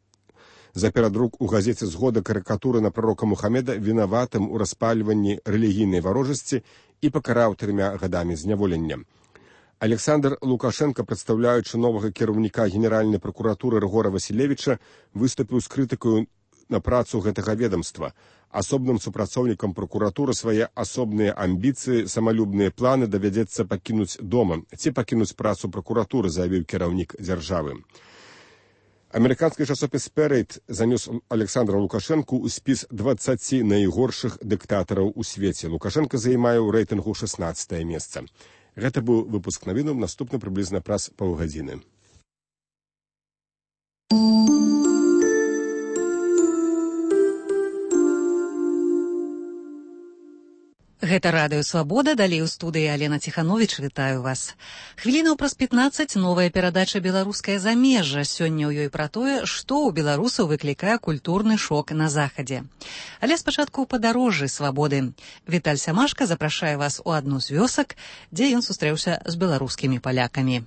за перадрук у газеце «Згода» карыкатуры на прарока Мухамеда вінаватым у распальванні рэлігійнай варожасці і пакараў 3 гадамі зняволення. Александр Лукашенко, прадстаўляючы новага кіраўніка Генеральнай пракуратуры Рыгора Васілевіча, выступіў з крытыкаю на працу гэтага ведомства. Асобным супрацоўнікам пракуратуры свае асобныя амбіцыі, самалюбныя планы давядзецца пакінуць дома ці пакінуць працу пракуратуры, заявіў кіраўнік дзяржавы. Амерыканскі часопіс «Перейт» занёс Александра Лукашэнку ў спіс 20 найгоршых дыктатараў у свеце. Лукашенко займае ў рэйтынгу 16 месца. Гэта быў выпуск навінаў, наступны прыблізна праз паўгадзіны. Гэта радыё «Свабода», далей у студыі Алена Ціхановіч, вітаю вас. Хвілінаў праз 15 новая перадача «Беларускае замежжа». Сёння ў ёй пра тое, што ў беларусаў выклікае культурны шок на захадзе. Але спачатку ў падарожжы «Свабоды». Віталь Сямашка запрашае вас у адну з вёсак, дзе ён сустрэўся з беларускімі палякамі.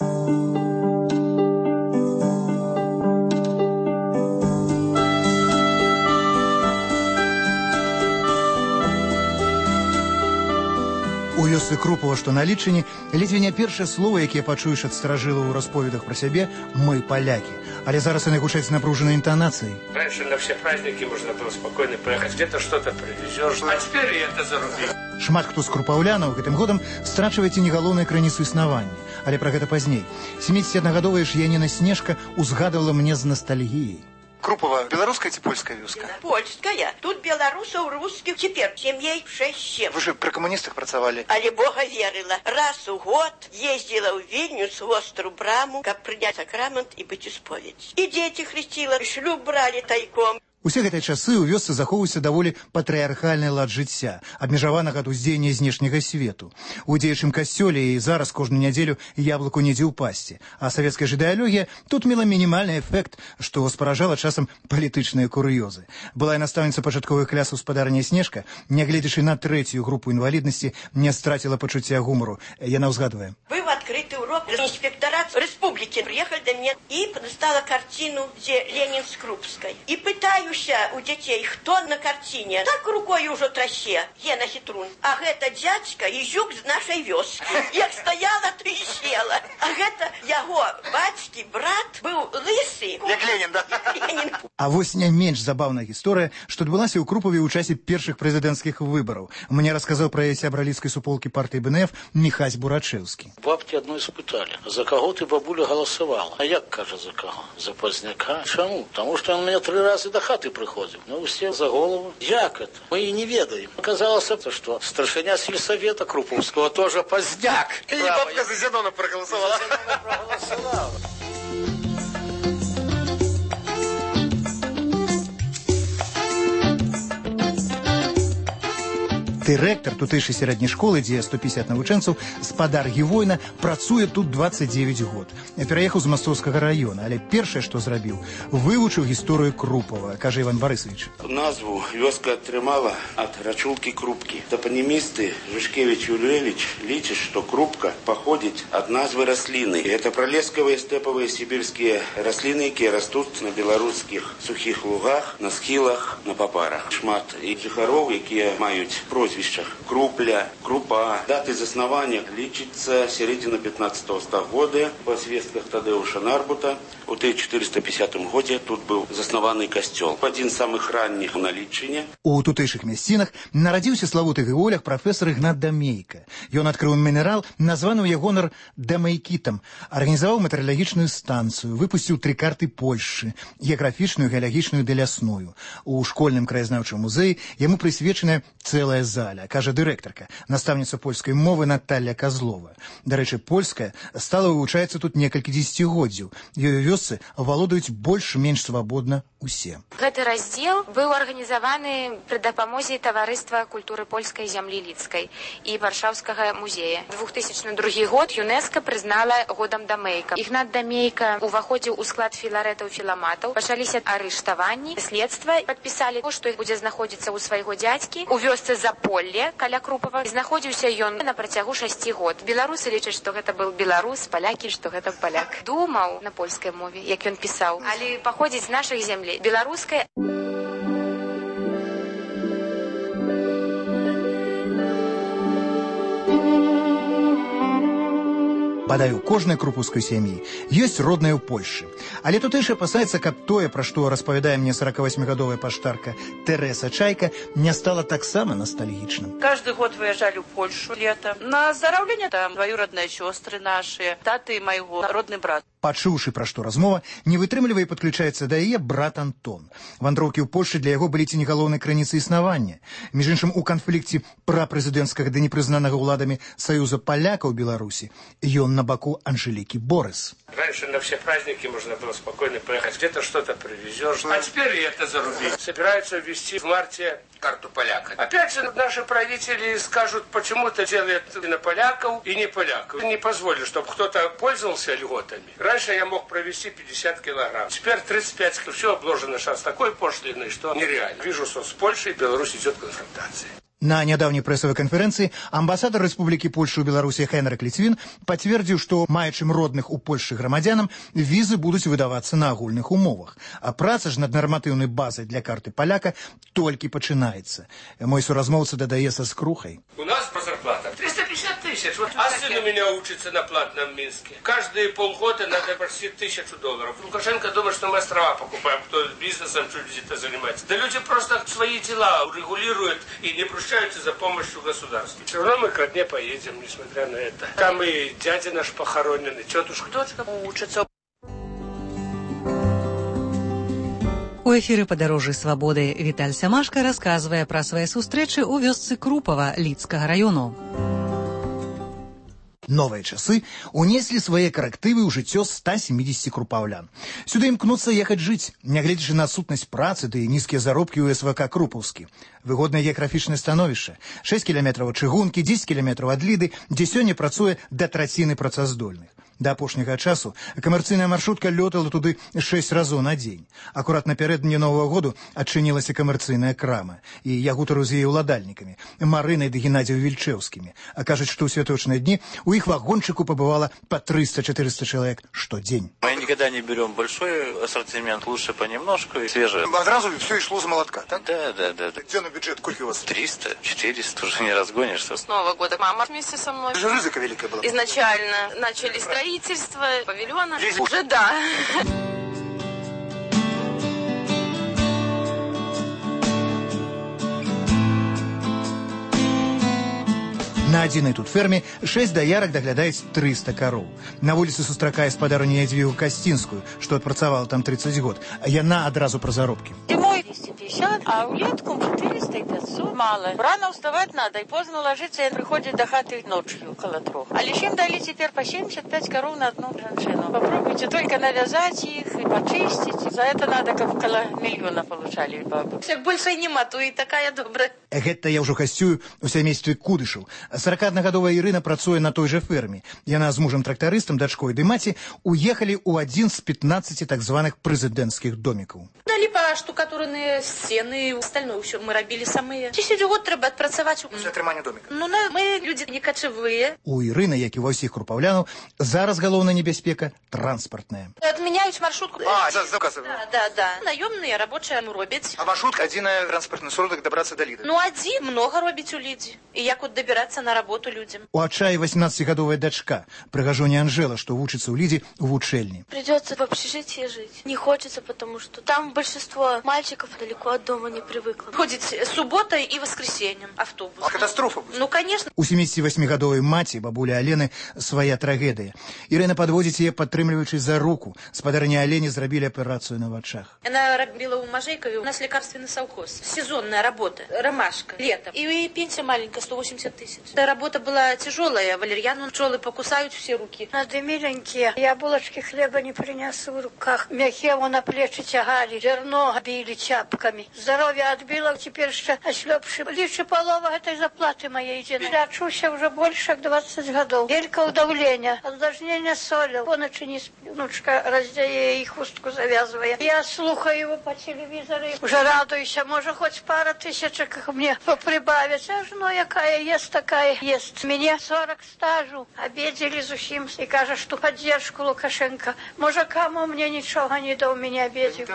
У вёсцы Крупова, што на Лічыне, ледзьве не першае слово, якія пачуеш ад старажылаў у расповедах пра сябе «мы поляки». Але зараз яны гучаць з напружанай інтанацыяй. Раньше на все праздники можно было спокойно поехать, где-то что-то привезешь, а теперь и это за рубеж. Шмат хто з крупаўлянаў гэтым годам страчвае ці не галоўнай крыніцу існавання. Але пра гэта пазней. 71гадовая Яніна Снежка узгадывала мне з ностальгіяй. Крупова, беларуская ці польская вёска? Польская. Тут беларусаў, русскіх, цяпер сям'ей 6-7. Вы ж пры камуністах працавалі. Але Бога верыла. Раз у год ездзіла ў Вільнюс, у востру браму, каб прыняць сакрамент і быць у споведзі. І дзеці хрысціла, шлюб бралі тайком. Усе гэтыя часы ў вёсцы захоўваўся даволі патрыархальны лад жыцця, абмежаванага ад уздзеяння знешняга свету. У дзеючым касцёле і зараз кожную нядзелю яблыку недзе ўпасці. А савецкая ж ідэалогія тут мела мінімальны эфект, што спаражала часам палітычныя кур'ёзы. Былая настаўніца пачатковых класаў спадарня Снежка, нягледзячы на 3-ю групу інваліднасці, не страціла пачуцця гумору. Яна ўзгадвае. Быў адкрыты урок, інспектарат рэспублікі прыехалі да мяне і дастала карціну, дзе Ленін з Крупскай. І пытаюся у дзяцей, хто на карціне. Так рукой ужо трасе, Гена Хітрун. А гэта дзядзька Ізюк з нашай вёскі. Як стаяла, то і села. А гэта яго бацькі брат быў лысы. Як Ленін, да? Ленін. А вось не менш забаўная гісторыя, што адбылася ў Крупаве ў часе першых прэзідэнцкіх выбараў. Мне расказаў пра яе сябра лідскай суполкі партыі БНФ Міхась Бурачэўскі. Бабки одной спыталі, за каго ты, бабуля, галасавала? А як, кажа, за каго? За Пазняка? Чаму? Таму што ён мяне 3 разы да хаты прыходзіў. Ну, усе за голову. Як это? Мы і не ведаем. Оказалася, што старшыня сельсавета Крупаўского тоже Пазняк. І бабка за Зенона прагаласавала. Дырэктар тутэйшай сярэдняй школы, дзе 150 навучэнцаў, спадар Гівойна, працуе тут 29 год. Пераехаў з Мастоўскага раёна, але першае, што зрабіў, вывучыў гісторыю Крупава, кажа Іван Барысавіч. Назву вёска атрымала ад рачулкі Крупкі. Топанімісты Жышкевіч і Юлевіч лічаць, што Крупка паходзіць ад назвы расліны. Это пралескавыя стэпавыя сібірскія расліны, якія растуць на беларускіх сухіх лугах, на схілах, на папарах. Шмат і жыхароў, якія маюць прозвішчах Крупля, Крупа. Даты заснавання лічыцца сярэдзіна 15 стагода. Па звестках Тадэуша Нарбута у 1450 годзе тут быў заснаваны касцёл. Адзін з самых ранніх у налічэнні. У тутэйшых мясцінах нарадзіўся славуты геолог прафесар Ігнат Дамейка. Ён адкрыў мінерал, названы ў яго гонар дамейкітам, арганізаваў метэаралагічную станцыю, выпусціў 3 карты Польшчы, геаграфічную, геалагічную ды лясную. У школьным краязнаўчым музеі яму прысвечаная цэлая заля, кажа дырэктарка, настаўніца польскай мовы Наталля Козлова. Дарэчы, польская стала вывучаецца тут некалькі дзесяцігоддзяў. Ёй вёсцы валодаюць больш-менш свабодна усе. Гэты раздзел быў арганізаваны пры дапамозе таварыства культуры польскай зямлі лідскай і варшаўскага музея. 2002 год ЮНЕСКО прызнала годам Дамейка. Ігнат Дамейка уваходзіў у склад філарэтаў філаматаў. Пачаліся арыштаванні, следства, падпісалі, што іх будзе знаходзіцца ў свайго дзядзькі. У вёсцы Заполле, каля Крупава, знаходзіўся ён на працягу 6 год. Беларусы лічаць, што гэта быў беларус, палякі, што гэта паляк. Думаў на польскай мове, як ён пісаў, але паходзіць з нашых зямлі. Беларуская. Бадай, у кожнай крупускай сям'і ёсць родная ў Польшчы. Але тутэйшая апасаецца, каб тое, пра што распавядае мне 48гадовая паштарка Тэрэса Чайка, не стала таксама ностальгічным. Каждый год выезжали в Польшу летом. На оздоровление там двоюродные сестры наши, таты моего, родный брат. Пачуўшы, пра што размова, не вытрымлівае і падключаецца да яе брат Антон. Вандроўкі ў Польшчы для яго былі ці не галоўнай крыніцай існавання. Між іншым, у канфлікце прапрэзідэнцкага ды непрызнанага ўладамі Саюза палякаў Беларусі ён на боку Анжелики Борис. Раньше на все праздники можно было спокойно поехать, где-то что-то привезешь. А теперь и это зарубить. Собираются ввести в марте карту поляка. Опять же, наши правители скажут, почему-то делают и на поляков, и не поляков. Не позволили, чтобы кто-то пользовался льготами. Раньше я мог провести 50 килограмм. Теперь 35. Все обложено сейчас такой пошлиной, что нереально. Вижу, что с Польшей Беларусь идет конфронтация. На нядаўняй прэсавай канферэнцыі амбасадар Рэспублікі Польшы ў Беларусі Хенрык Ліцвін пацвердзіў, што маючым родных у Польшчы грамадзянам візы будуць выдавацца на агульных умовах. А праца ж над нарматыўнай базай для карты паляка толькі пачынаецца. Мой суразмоўца дадае са скрухай. У нас по зарплата 350 000. тысяч. Вот, а сын у меня учится на платном Минске. Каждые полгода надо почти $1000. Лукашенко думает, что мы острова покупаем, кто бизнесом чуть-чуть занимается. Да люди просто свои дела регулируют и не обращаются за помощью государства. Все равно мы к родне поедем, несмотря на это. Там и дядя наш похоронен, и тетушка, дочка учится. У эфіры падарожжы свабоды Віталь Сямашка расказвае пра свае сустрэчы ў вёсцы Крупава Лідскага раёну. Новыя часы унеслі свае карэктывы ў жыццё 170 крупаўлян. Сюды імкнуцца ехаць жыць, нягледзячы на адсутнасць працы ды нізкія заробкі ў СВК Крупаўскі. Выгоднае геаграфічнае становішча. 6 кіламетраў ад чыгункі, 10 кіламетраў ад Ліды, дзе сёння працуе да траціны працаздольных. Да апошняга часу камерцыйная маршрутка лётала туды 6 разоў на дзень. Акурат напярэдадні Новага году адчынілася камерцыйная крама. І я гутарыў з яе ўладальнікамі, Марынай ды Геннадзіем Вільчэўскімі. А кажуць, што ў святочныя дні у іх вагончыку пабывала по 300-400 человек штодень. Мы никогда не берем большой ассортимент, лучше понемножку и свежее. Одразу все шло за молотка, так? Да. Где на бюджет? Сколько у вас? 300, 400, уже не разгонишься. С Нового года мама вместе со мной. Же рызыка великая была. Изначально начали строительство павильона. Уже да. На адзінай тут ферме 6 даярак даглядаюць 300 кароў. На вуліцы сустракае спадарню Ядвігу Касцінскую, што адпрацавала там 30 год, а яна адразу пра заробкі. Зимой 250, а улетку 400 и 500. Мало. Рано вставать надо и поздно ложиться, и приходит до хаты ночью около 3. А лишь им дали теперь по 75 коров на одну женщину. Попробуйте только навязать их и почистить. За это надо как около 1 миллиона получали бабы. Всех больше и нема, то и такая добрая. Гэта я ўжо гасцюю у сямействе Кудышаў. 41-гадовая Ірына працуе на той жа ферме. Яна з мужам-трактарыстам, дачкой ды маці уехалі ў адзін з 15 так званых прэзідэнцкіх домікаў. Дали поштукатуренные стены, остальное все мы робили самые. 10 год треба отпрацовать. Для атрымання доміка. Ну, мы люди не кочевые. У Ірыны, як і ва ўсіх крупаўлянаў, зараз галоўная небяспека транспартная. Отменяют маршрутку. Заказывают. Да. Наемные рабочие робят. А маршрутка адзіная транспартны сродак добраться до Ліды. Ну, один много робить у Лиди. И як вот добираться на работу людям. У адчаі 18-гадовая дачка, прыгажоня Анжела, што вучыцца ў Лідзе ў вучэльні. Придется в общежитии жить. Не хочется, потому что там большинство мальчиков далеко от дома не привыкло. Ходит субботой и воскресеньем автобус. А катастрофа будет? Ну, конечно. У 78-гадовай маці, бабуля Алены, свая трагедыя. Ірына падводзіць яе, падтрымліваючы за руку. Спадарня Алене зрабілі аперацыю на вачах. Она робила у Можейкове. У нас лекарственный совхоз. Сезонная работа. Ромашка. Лето. И пенсия маленькая, 180 тысяч. Эта работа была тяжелая. Валерьяну пчелы покусают все руки. Надо миленькие. Я булочки хлеба не принесу в руках. Мехему на плечи тягали. Зерно били чапками. Здоровье отбило, теперь еще ослепши. Лучше полова этой заплаты моей единой. Лечуся уже больше 20 годов. Гелька удавления. Отложнение соли. По ночи не сплю. Внучка раздея и хустку завязывая. Я слухаю его по телевизору. Уже радуюсь. Может, хоть пара тысячек мне поприбавить. А жена якая есть, такая есть. Мне 40 стажу. Обедали з усім. И кажет, что поддержку Лукашенко. Может, кому мне ничего не дал, меня обедил.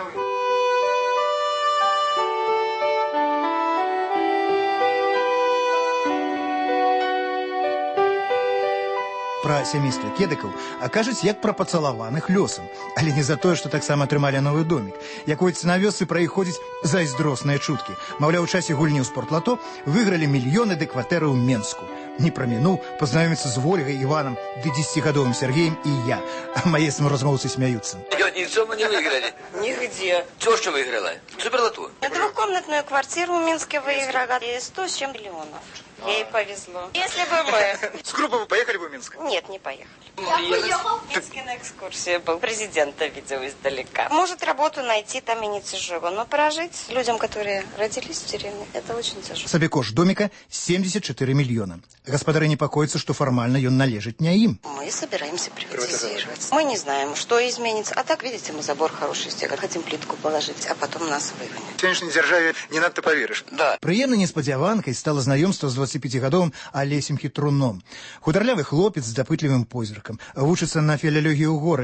Пра сямейства кедыкаў акажуць як пра пацалаваных лёсам, але не за тое, што таксама атрымалі новы домік. Якоіць на вёсцы пра іх ходзяць зайздросныя чуткі. Маўляў, у часе гульні ў спортлато выйгралі мільёны ды кватэры ў Менску. Не прамінуў пазнаёміцца з Вольгай, Іванам ды 10-гадовым Сергеем і я. А мае самаразмоўцы смяюцца. Ничего мы не выиграли. Нигде. Что выиграла? Суперлото. Я двухкомнатную квартиру в Минске выиграла. И 100 с чем миллионов. Ей повезло. Если бы мы... С Крупова поехали бы в Минск? Нет, не поехали. Я поехал в Минске на экскурсию был. Президента видел издалека. Может, работу найти там и не тяжело, но прожить людям, которые родились в деревне, это очень тяжело. Сабекошт домика 74 миллиона. Гаспадары непокоятся, что формально он належит не им. Мы собираемся приватизировать. Мы не знаем, что изменится. А так, видите, мы забор хороший сделали. Хотим плитку положить, а потом нас выгонят. В сегодняшней державе не надо поверишь. Да. Прыемнай неспадзяванкай стало знаёмства з 25-гадовым Алесем Хітруном. Хударлявы хлопец з дапытлівым позіркам. Вучыцца на філалогію ў горадні.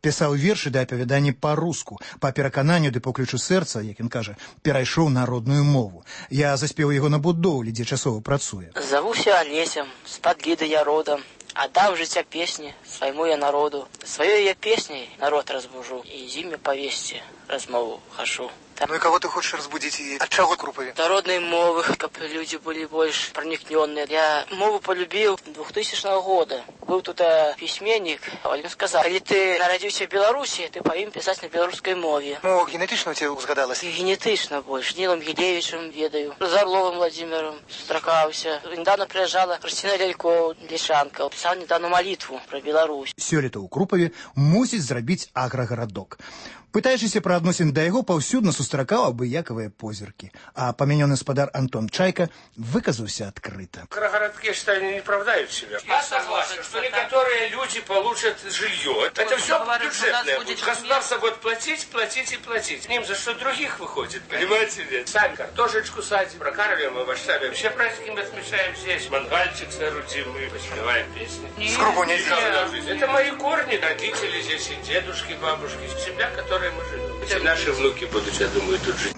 Пісаў вершы да апавяданні па-руску, па перакананню ды по ключу сэрца, як ён кажа, перайшоў на родную мову. Я заспеў яго на будоўлі, дзе часова працуе. Завуся Олесем, з-пад Ліды я родом, отдав життя песни своему я народу. Своей я песней народ разбужу, и зиме повесьте размову хашу. Ну и кого ты хочешь разбудить и от чего Крупове? Народной мовы, как люди были больше проникненные. Я мову полюбил 2000 года. Был тут письменник, он сказал, если ты народился в Беларуси, ты повинен писать на белорусской мове. Ну, генетично у тебя узгадалось? Генетично больше. Нилом Елевичем ведаю, с Орловым Владимиром строкался. Недавно приезжала Кристина Лялько, Лишанка. Писал недавно молитву про Беларусь. Сёлета ў Крупове мусіць зрабіць аграгарадок. Пытаючыся пра адносін да яго, паўсюдна сустракаў абыякавыя позіркі. А памянёны спадар Антон Чайка выказаўся адкрыта. Агрогородки, я считаю, не оправдают себя. Я согласен, что некоторые люди получат жилье. Это все бюджетное. Государство будет платить, платить и платить. Ним за что других выходит. Понимаете ли? Сами картошечку садим, прокармливаем овощами. Все праздники мы отмечаем здесь. Мангальчик соорудим, мы поспеваем песни. С Крупу не это мои корни, родители здесь, и дедушки, бабушки, семья, которая мы живем. Хотя наши внуки будут, я думаю, тут жить.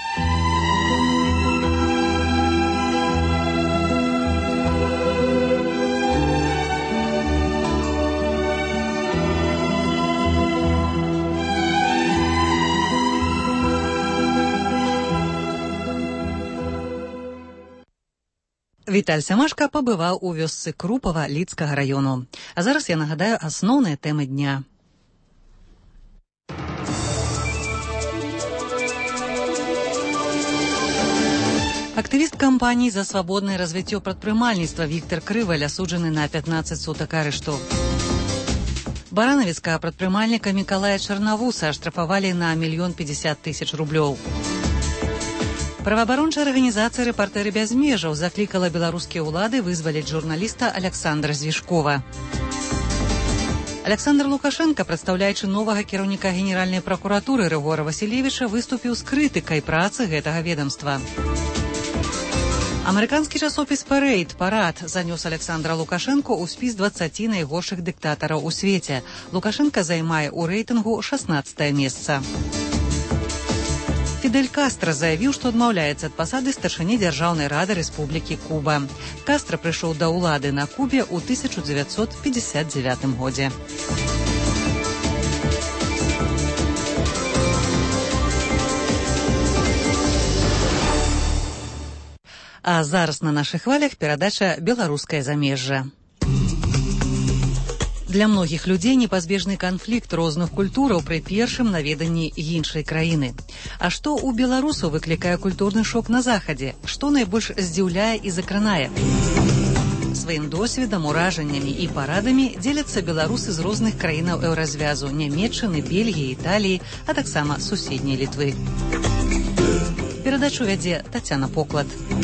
Віталь Сямашка пабываў у вёсцы Крупава Лідскага раёну. А зараз я нагадаю асноўныя тэмы дня. Актывіст кампаніі за свабоднае развіццё прадпрымальніцтва Віктар Крываль асуджаны на 15 сутак арышту. Баранавіцкага прадпрымальніка Мікалая Чарнавуса аштрафавалі на 1 050 000 рублёў. Праваабарончая арганізацыя «Рэпартэры без межаў» заклікала беларускія ўлады вызваліць журналіста Александра Звішкова. Александр Лукашенко, прадстаўляючы новага кіраўніка Генеральнай пракуратуры Рыгора Васілевіча, выступіў з крытыкай працы гэтага ведомства. Амерыканскі часопіс «Парад» занёс Александра Лукашенко ў спіс 20 найгоршых дыктатараў у свеце. Лукашенко займае ў рэйтынгу 16-е месца. Фідель Кастра заявіў, што адмаўляецца ад пасады старшыні Дзяржаўнай рады Рэспублікі Куба. Кастра прыйшоў да ўлады на Кубе ў 1959 годзе. А зараз на нашых хвалях перадача «Беларускае замежжа». Для многіх людзей непазбежны канфлікт розных культураў пры першым наведанні іншай краіны. А што ў беларусаў выклікае культурны шок на захадзе? Што найбольш здзіўляе і закранае? Сваім досведам, уражаннямі і парадамі дзеляцца беларусы з розных краінаў еўразвязу – Нямецчыны, Бельгіі, Італіі, а таксама суседняй Літвы. Перадачу вядзе Тацяна Поклад.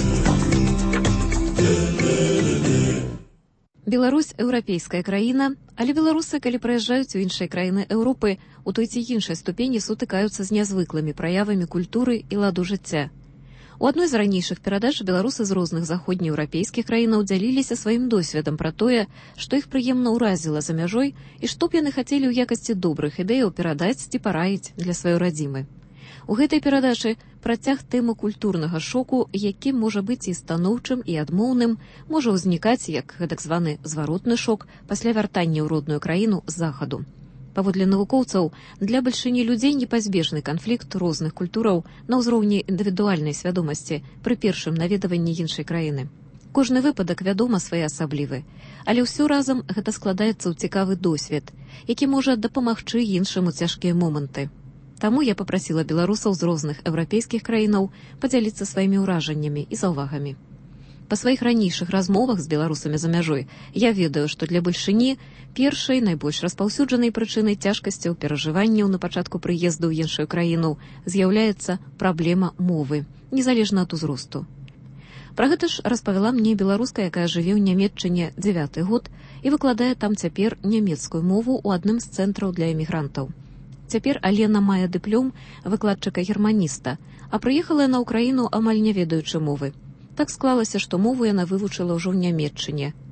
Беларусь – еўрапейская краіна, але беларусы, калі прыязджаюць у іншыя краіны Еўропы, у той ці іншай ступені сутыкаюцца з нязвыклымі праявамі культуры і ладу жыцця. У адной з ранейшых перадач беларусы з розных заходнееўрапейскіх краінаў дзяліліся сваім досведам пра тое, што іх прыемна ўразіла за мяжой і што б яны хацелі ў якасці добрых ідэяў перадаць ці параіць для сваёй радзімы. У гэтай перадачы працяг тэмы культурнага шоку, які можа быць і станоўчым, і адмоўным, можа ўзнікаць як гэтак званы зваротны шок пасля вяртання ў родную краіну з захаду. Паводле навукоўцаў, для бальшыні людзей непазбежны канфлікт розных культураў на ўзроўні індывідуальнай свядомасці пры першым наведаванні іншай краіны. Кожны выпадак, вядома, своеасаблівы, але ўсё разам гэта складаецца ў цікавы досвед, які можа дапамагчы іншым у цяжкія моманты. Таму я папрасіла беларусаў з розных еўрапейскіх краінаў падзяліцца сваімі ўражаннямі і заўвагамі. Па сваіх ранейшых размовах з беларусамі за мяжой я ведаю, што для бальшыні першай найбольш распаўсюджанай прычынай цяжкасцяў перажыванняў на пачатку прыезду ў іншую краіну з'яўляецца праблема мовы, незалежна ад узросту. Пра гэта ж распавяла мне беларуска, якая жыве ў Нямецчыне 9-й год і выкладае там цяпер нямецкую мову ў адным з цэнтраў для эмігрантаў. Цяпер Алена мае дыплом выкладчыка-германіста, а прыехала яна ў краіну амаль не ведаючы мовы. Так склалася, што мову яна вывучыла ўжо ў Нямецчыне.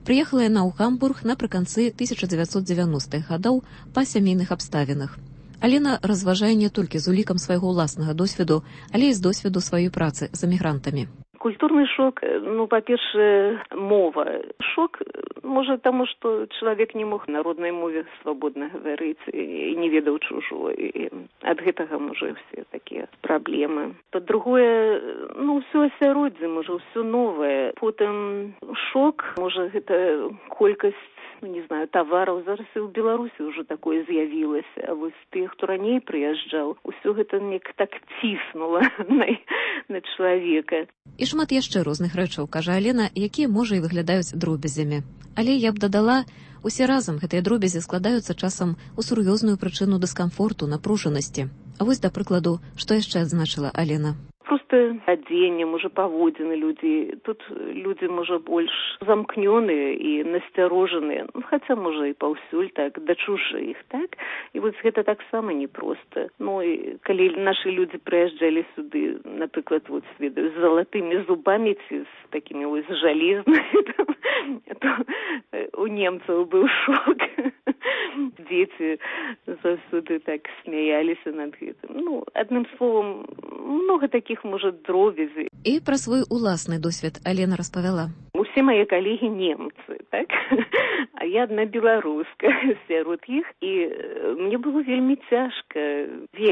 Прыехала яна ў Гамбург напрыканцы 1990-х гадоў па сямейных абставінах. Алена разважае не толькі з улікам свайго ўласнага досведу, але і з досведу сваёй працы з эмігрантамі. Культурный шок, по-перше, мова. Шок, может, тому, что человек не мог на родной мове свободно говорить и не ведал чужого. И от этого, может, все такие проблемы. По-другое, все осяроддзе, может, все новое. Потом шок, может, это колькость, не знаю, тавараў. Зараз і ў Беларусі ўжо такое з'явілася. А вось тых, хто раней прыязджаў, усё гэта неяк так ціснула на чалавека. І шмат яшчэ розных рэчаў, кажа Алена, якія, можа, і выглядаюць дробязямі. Але я б дадала, усе разам гэтыя дробязі складаюцца часам у сур'ёзную прычыну дыскамфорту, напружанасці. А вось, да прыкладу, што яшчэ адзначыла Алена. Просто адзенне, можа, паводзіны людзей. Тут людзі, можа, больш замкнёныя і насцярожаныя. Хаця, можа, і паўсюль так, да чужых, так? І вось гэта таксама непроста. І калі нашы людзі прыязджалі сюды, напрыклад, з залатымі зубамі ці з такімі вось жалезнымі, то у немцаў быў шок. Дзеці заўсёды так смяяліся над гэтым. Адным словам, много таких, может, дробязей. І пра свой уласны досвед Алена распавяла. Усе мае калегі немцы, так? А я одна беларуска сярод іх, і мне было вельмі цяжка.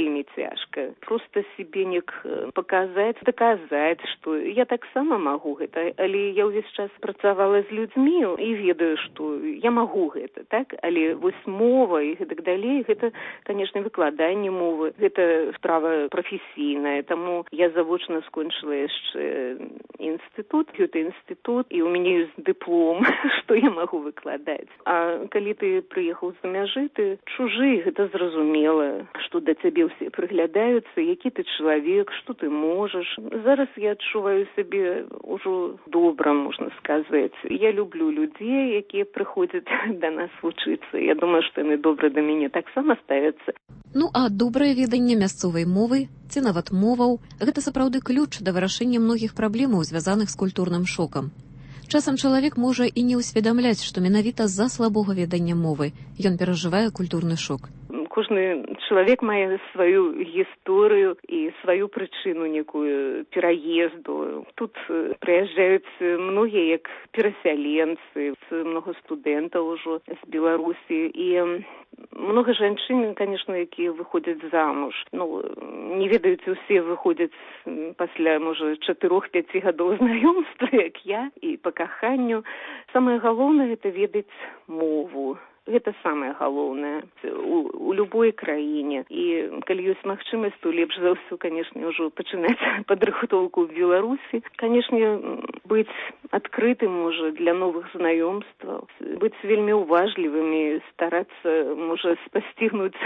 Просто себе неяк показаць, доказаць, што я таксама магу гэта. Але я ўвесь час працавала з людзьмі і ведаю, што я магу гэта, так? Але вось мова і гэтак далей, гэта, конечно, выкладанне мовы. Гэта справа прафесійная, таму я завочна скончыла яшчэ інстытут, інстытут, і у мяне ёсць дыплом, што я магу выкладаць. А калі ты прыехаў з-за мяжы, ты чужы, гэта зразумела, што да цябе ўсе прыглядаюцца, які ты чалавек, што ты можаш. Зараз я адчуваю сябе ўжо добра, можна сказаць. Я люблю людзей, якія прыходзяць да нас вучыцца. Я думаю, што яны добра да мяне таксама ставяцца. А добрае веданне мясцовай мовы ці нават моваў – гэта сапраўды ключ да вырашэння многіх праблемаў, звязаных з культурным шокам. Часам чалавек можа і не ўсведамляць, што менавіта з-за слабога ведання мовы ён перажывае культурны шок. Кожны чалавек мае сваю гісторыю і сваю прычыну некую пераезду. Тут прыязджаюць многія як перасяленцы, многа студэнтаў ужо з Беларусі і много жанчын, конечно, якія выходзяць замуж. Не ведаюць, усе выходзяць пасля, можа, 4-5 гадоў знаёмства, як я, і па каханню. Самае галоўнае – гэта ведаць мову. Гэта самае галоўнае у любой краіне. І калі ёсць магчымасць, то лепш за ўсё, канешне, ўжо пачынаць падрыхтоўку ў Беларусі. Канешне, быць адкрытым, можа, для новых знаёмстваў, быць вельмі уважлівымі, старацца, можа, спасцігнуць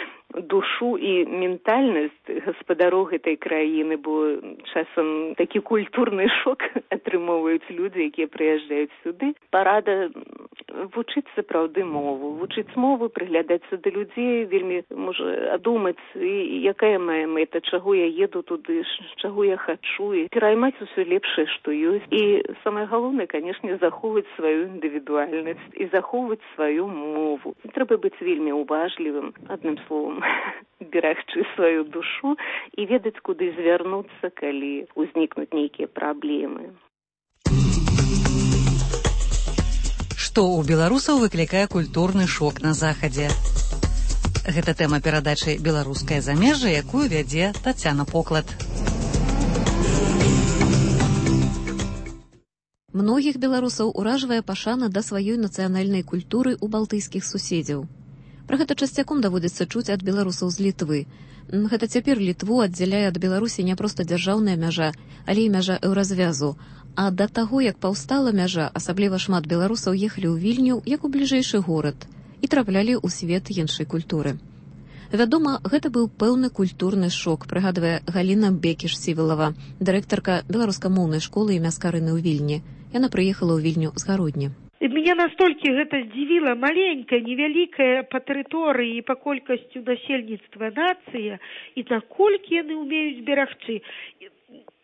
душу і ментальнасць гаспадароў гэтай краіны, бо часам такі культурны шок атрымоўваюць людзі, якія прыязджаюць сюды. Парада вучыць сапраўды мову, вучыць мову, прыглядацца да людзей, вельмі, можа, думаць, якая мая мэта, чаго я еду туды, чаго я хачу, і пераймаць усё лепшае, што ёсць. І самае галоўнае, канешне, захоўваць сваю індывідуальнасць і захоўваць сваю мову. Трэба быць вельмі уважлівым, адным словам, берагчы сваю душу і ведаць, куды звярнуцца, калі ўзнікнуць нейкія праблемы. Што ў беларусаў выклікае культурны шок на захадзе? Гэта тэма перадачы «Беларускае замежжа», якую вядзе Тацяна Поклад. Многіх беларусаў уражвае пашана да сваёй нацыянальнай культуры ў балтыйскіх суседзяў. Пра гэта часцяком даводзіцца чуць ад беларусаў з Літвы. Гэта цяпер Літву аддзяляе ад Беларусі не проста дзяржаўная мяжа, але і мяжа еўразвязу. А да таго, як паўстала мяжа, асабліва шмат беларусаў ехалі ў Вільню як у бліжэйшы горад і траплялі ў свет іншай культуры. Вядома, гэта быў пэўны культурны шок, прыгадвае Галіна Бекіш-Сівілава, дырэктарка беларускамоўнай школы імя Скарыны ў Вільні. Яна прыехала ў Вільню з Гародні. Меня настолько гэта здзівіла, маленькая, невялікая па тэрыторыі і па колькасцю насельніцтва нацыя, і наколькі яны ўмеюць берагчы.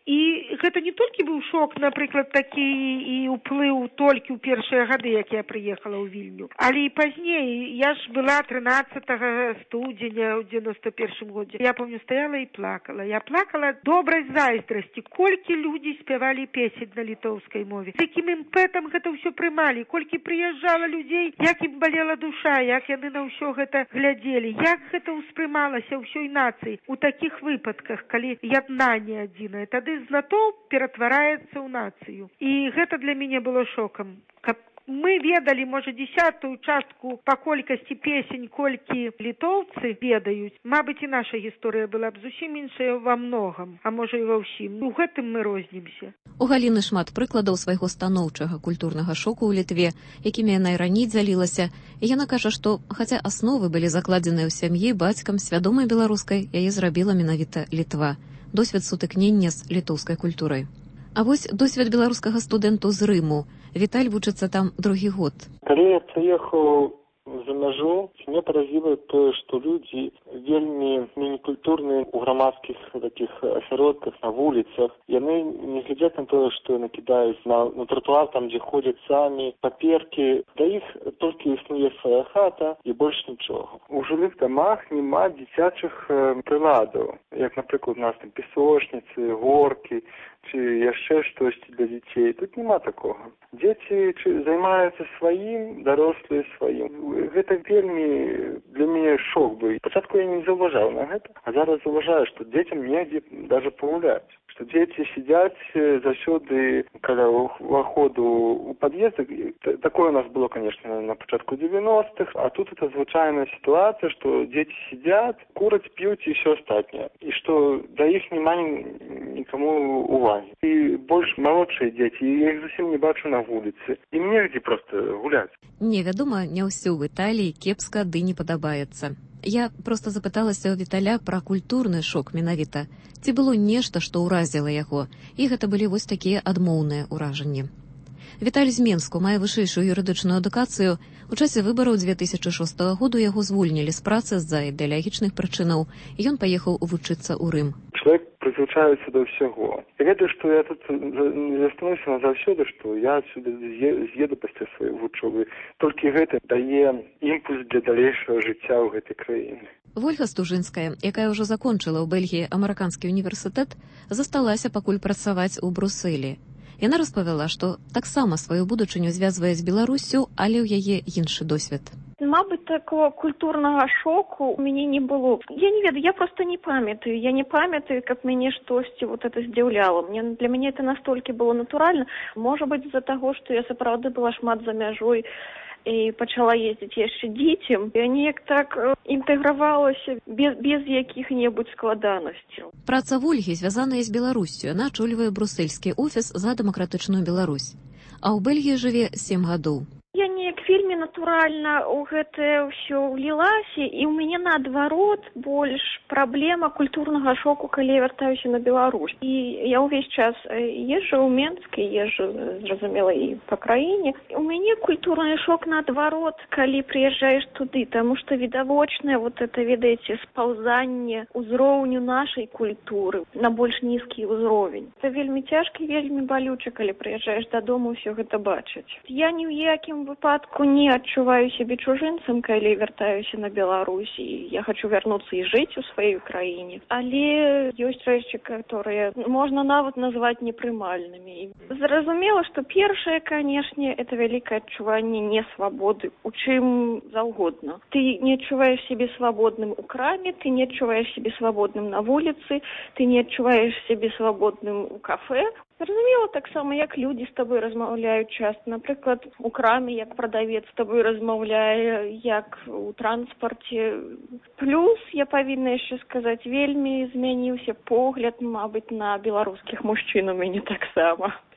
І гэта не толькі быў шок, напрыклад, такі і ўплыў толькі ў першыя гады, як я прыехала ў Вільню. Але і пазней, я ж была 13 студзеня ў 91 годзе. Я помню, стаяла і плакала. Я плакала добрай зайздрасці. Колькі людзі спявалі песень на літоўскай мове. З якім імпэтам гэта ўсё прымалі. Колькі прыязджала людзей, як ім балела душа, як яны на ўсё гэта глядзелі. Як гэта ўспрымалася ўсёй нацыі у такіх выпадках, калі яднанне адзінае. Тады знатоўп ператвараецца ў нацыю. І гэта для мяне было шокам. Каб мы ведалі, можа, 10-ую частку па колькасці песень, колькі літоўцы ведаюць, мабыць, і наша гісторыя была б зусім іншая ва многам, а можа і ва ўсім. У гэтым мы рознімся. У Галіны шмат прыкладаў свайго станоўчага культурнага шоку ў Літве, якімі яна і раней дзялілася, і яна кажа, што, хаця асновы былі закладзеныя ў сям'і, бацькам свядомай беларускай, яе зрабіла менавіта Літва. Досвед сутыкнення з літоўскай культурай. А вось досвед беларускага студэнту з Рыму. Віталь вучыцца там другі год. Калі я прыехаў за мяжу, мне паразіла тое, што людзі вельмі некультурныя ў грамадскіх такіх асяродках, на вуліцах. Яны не глядзяць на тое, што яны кідаюць на тратуар, там, дзе ходзяць самі, паперкі. Да іх толькі існуе свая хата і больш нічога. У жылых дамах няма дзіцячых прыладаў, як, напрыклад, у нас там песочніцы, горкі, ці яшчэ штосьці для дзяцей. Тут няма такога. Дзеці займаюцца сваім, дарослыя сваім. Гэта вельмі для мяне шок быў. Спачатку я не заўважаў на гэта, а зараз заўважаю, што дзецям негдзе даже пагуляць. Што дзеці сядзяць заўсёды каля ўваходу ў пад'ездах. Такое у нас было, конечно, на пачатку 90-х, а тут это звычайная сітуацыя, што дзеці сядзяць, кураць, п'юць і ўсё астатняе. І што да іх няма нікому увагі. І больш малодшыя дзеці, я іх зусім не бачу на вуліцы. Ім негдзе проста гуляць. Не, вядома, не ўсё ў Італіі кепска ды не падабаецца. Я проста запыталася ў Віталя пра культурны шок менавіта. Ці было нешта, што ўразіла яго, і гэта былі вось такія адмоўныя ўражанні. Віталь з Менску мае вышэйшую юрыдычную адукацыю. У часе выбараў 2006 году яго звольнілі з працы з-за ідэалагічных прычынаў, і ён паехаў вучыцца ў Рым. Чалавек прызвычаецца да ўсяго. Я ведаю, што я тут не застануся назаўсёды, што я адсюда з'еду пасля сваёй вучобы. Толькі гэта дае імпульс для далейшага жыцця ў гэтай краіне. Вольга Стужынская, якая ўжо закончыла ў Бельгіі амерыканскі універсітэт, засталася пакуль працаваць у Брусэлі. Яна распавяла, што таксама сваю будучыню звязвае з Беларуссю, але ў яе іншы досвед. Мабыць, такого культурнага шоку у мяне не было. Я не ведаю, я просто не памятаю. Я не памятаю, каб мяне штосьці вот это здзіўляла. Для мяне это настолькі было натуральна. Можа быць, з-за таго, што я сапраўды была шмат за мяжой і пачала ездзіць яшчэ дзіцем. Я неяк так інтэгравалася без якіх-небудзь складанасцяў. Праца Вольгі звязаная з Беларуссю. Яна ачольвае брусельскі офіс за дэмакратычную Беларусь. А ў Бельгіі жыве 7 гадоў. Я неяк вельмі натуральна ў гэта ўсё ўлілася, і ў мяне наадварот больш праблема культурнага шоку, калі я вяртаюся на Беларусь. І я ўвесь час езджу ў Менск, і езджу, зразумела, і па краіне. У мяне культурны шок наадварот, калі прыязджаеш туды, таму што відавочнае вот это, ведаеце, спаўзанне ўзроўню нашай культуры на больш нізкі ўзровень. Це вельмі цяжка і вельмі балюча, калі прыязджаеш дадому ўсё гэта бачыць. Я ні ў якім выпадку не адчуваю сябе чужынцам, калі вяртаюся на Беларусь, і я хочу вярнуцца і жыць у сваёй краіне. Але ёсць рэчы, которые можна нават назваць непрымальнымі. Зразумела, што першае, канешне, это вялікае адчуванне несвабоды, у чым заўгодна. Ты не адчуваеш сябе свабодным у краме, ты не адчуваеш сябе свабодным на вуліцы, ты не адчуваеш сябе свабодным у кафэ. Зразумела, таксама, як людзі з табой размаўляюць часта. Напрыклад, у краме, як прадавец з табой размаўляе, як у транспарце. Плюс, я павінна яшчэ сказаць, вельмі змяніўся погляд, мабыць, на беларускіх мужчын у мяне таксама.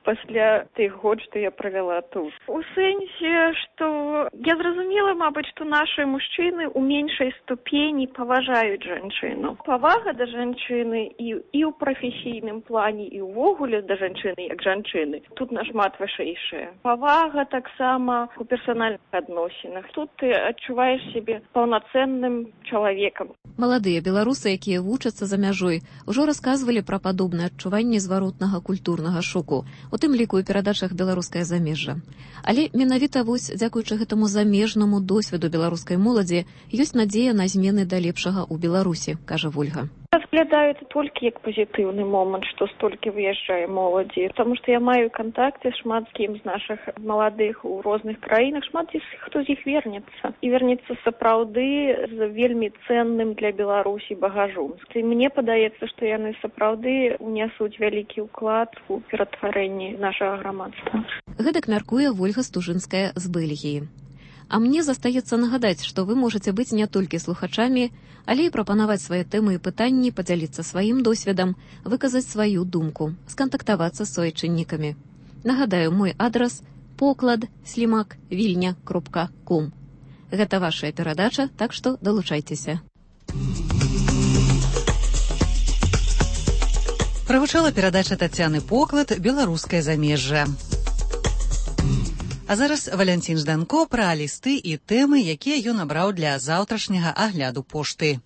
пасля тых год, што я правяла тут. У сэнсе, што я зразумела, мабыць, што нашы мужчыны ў меншай ступені паважаюць жанчыну. Павага да жанчыны і ў прафесійным плане, і ўвогуле да жанчыны як жанчыны тут нашмат вышэйшая. Павага таксама у персанальных адносінах. Тут ты адчуваеш сябе паўнацэнным чалавекам. Маладыя беларусы, якія вучацца за мяжой, ужо расказвалі пра падобнае адчуванне зваротнага культурнага шоку, у тым ліку ў перадачах «Беларускае замежжа». Але менавіта вось дзякуючы гэтаму замежнаму досведу беларускай моладзі ёсць надзея на змены да лепшага ў Беларусі, кажа Вольга. Разглядаю это толькі як пазітыўны момант, што столькі выязджае моладзі, таму што я маю кантакты шмат з кім з нашых маладых у розных краінах, шмат хто з іх вернецца. І вернецца сапраўды з вельмі ценным для Беларусі багажом. І мне падаецца, што яны сапраўды ўнясуць вялікі ўклад у ператварэнні нашага грамадства. Гэтак мяркуе Вольга Стужынская з Бельгіі. А мне застаецца нагадаць, што вы можаце быць не толькі слухачамі, але і прапанаваць свае тэмы і пытанні, падзяліцца сваім досведам, выказаць сваю думку, скантактавацца з суайчыннікамі. Нагадаю, мой адрас poklad@vilnya.com. Гэта вашая перадача, так што далучайцеся. Правучала перадача Тацяны Поклад «Беларускае замежжа». А зараз Валянцін Жданко пра лісты і тэмы, якія ён абраў для заўтрашняга агляду пошты.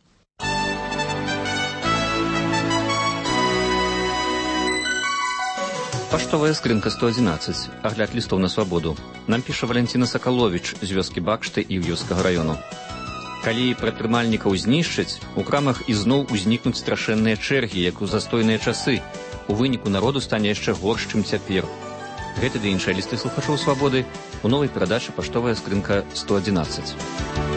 Паштовая скрынка 111. Агляд лістов на свабоду. Нам піша Валянціна Сакаловіч з вёскі Бакшты і Іўёўскага раёну. Калі прадпрымальнікаў знішчаць, у крамах ізноў узнікнуць страшэнныя чэргі, як у застойныя часы. У выніку народу стане яшчэ горш, чым цяпер. Гэты ды іншыя лісты слухачоў свабоды у новай перадачы «Паштовая скрынка 111».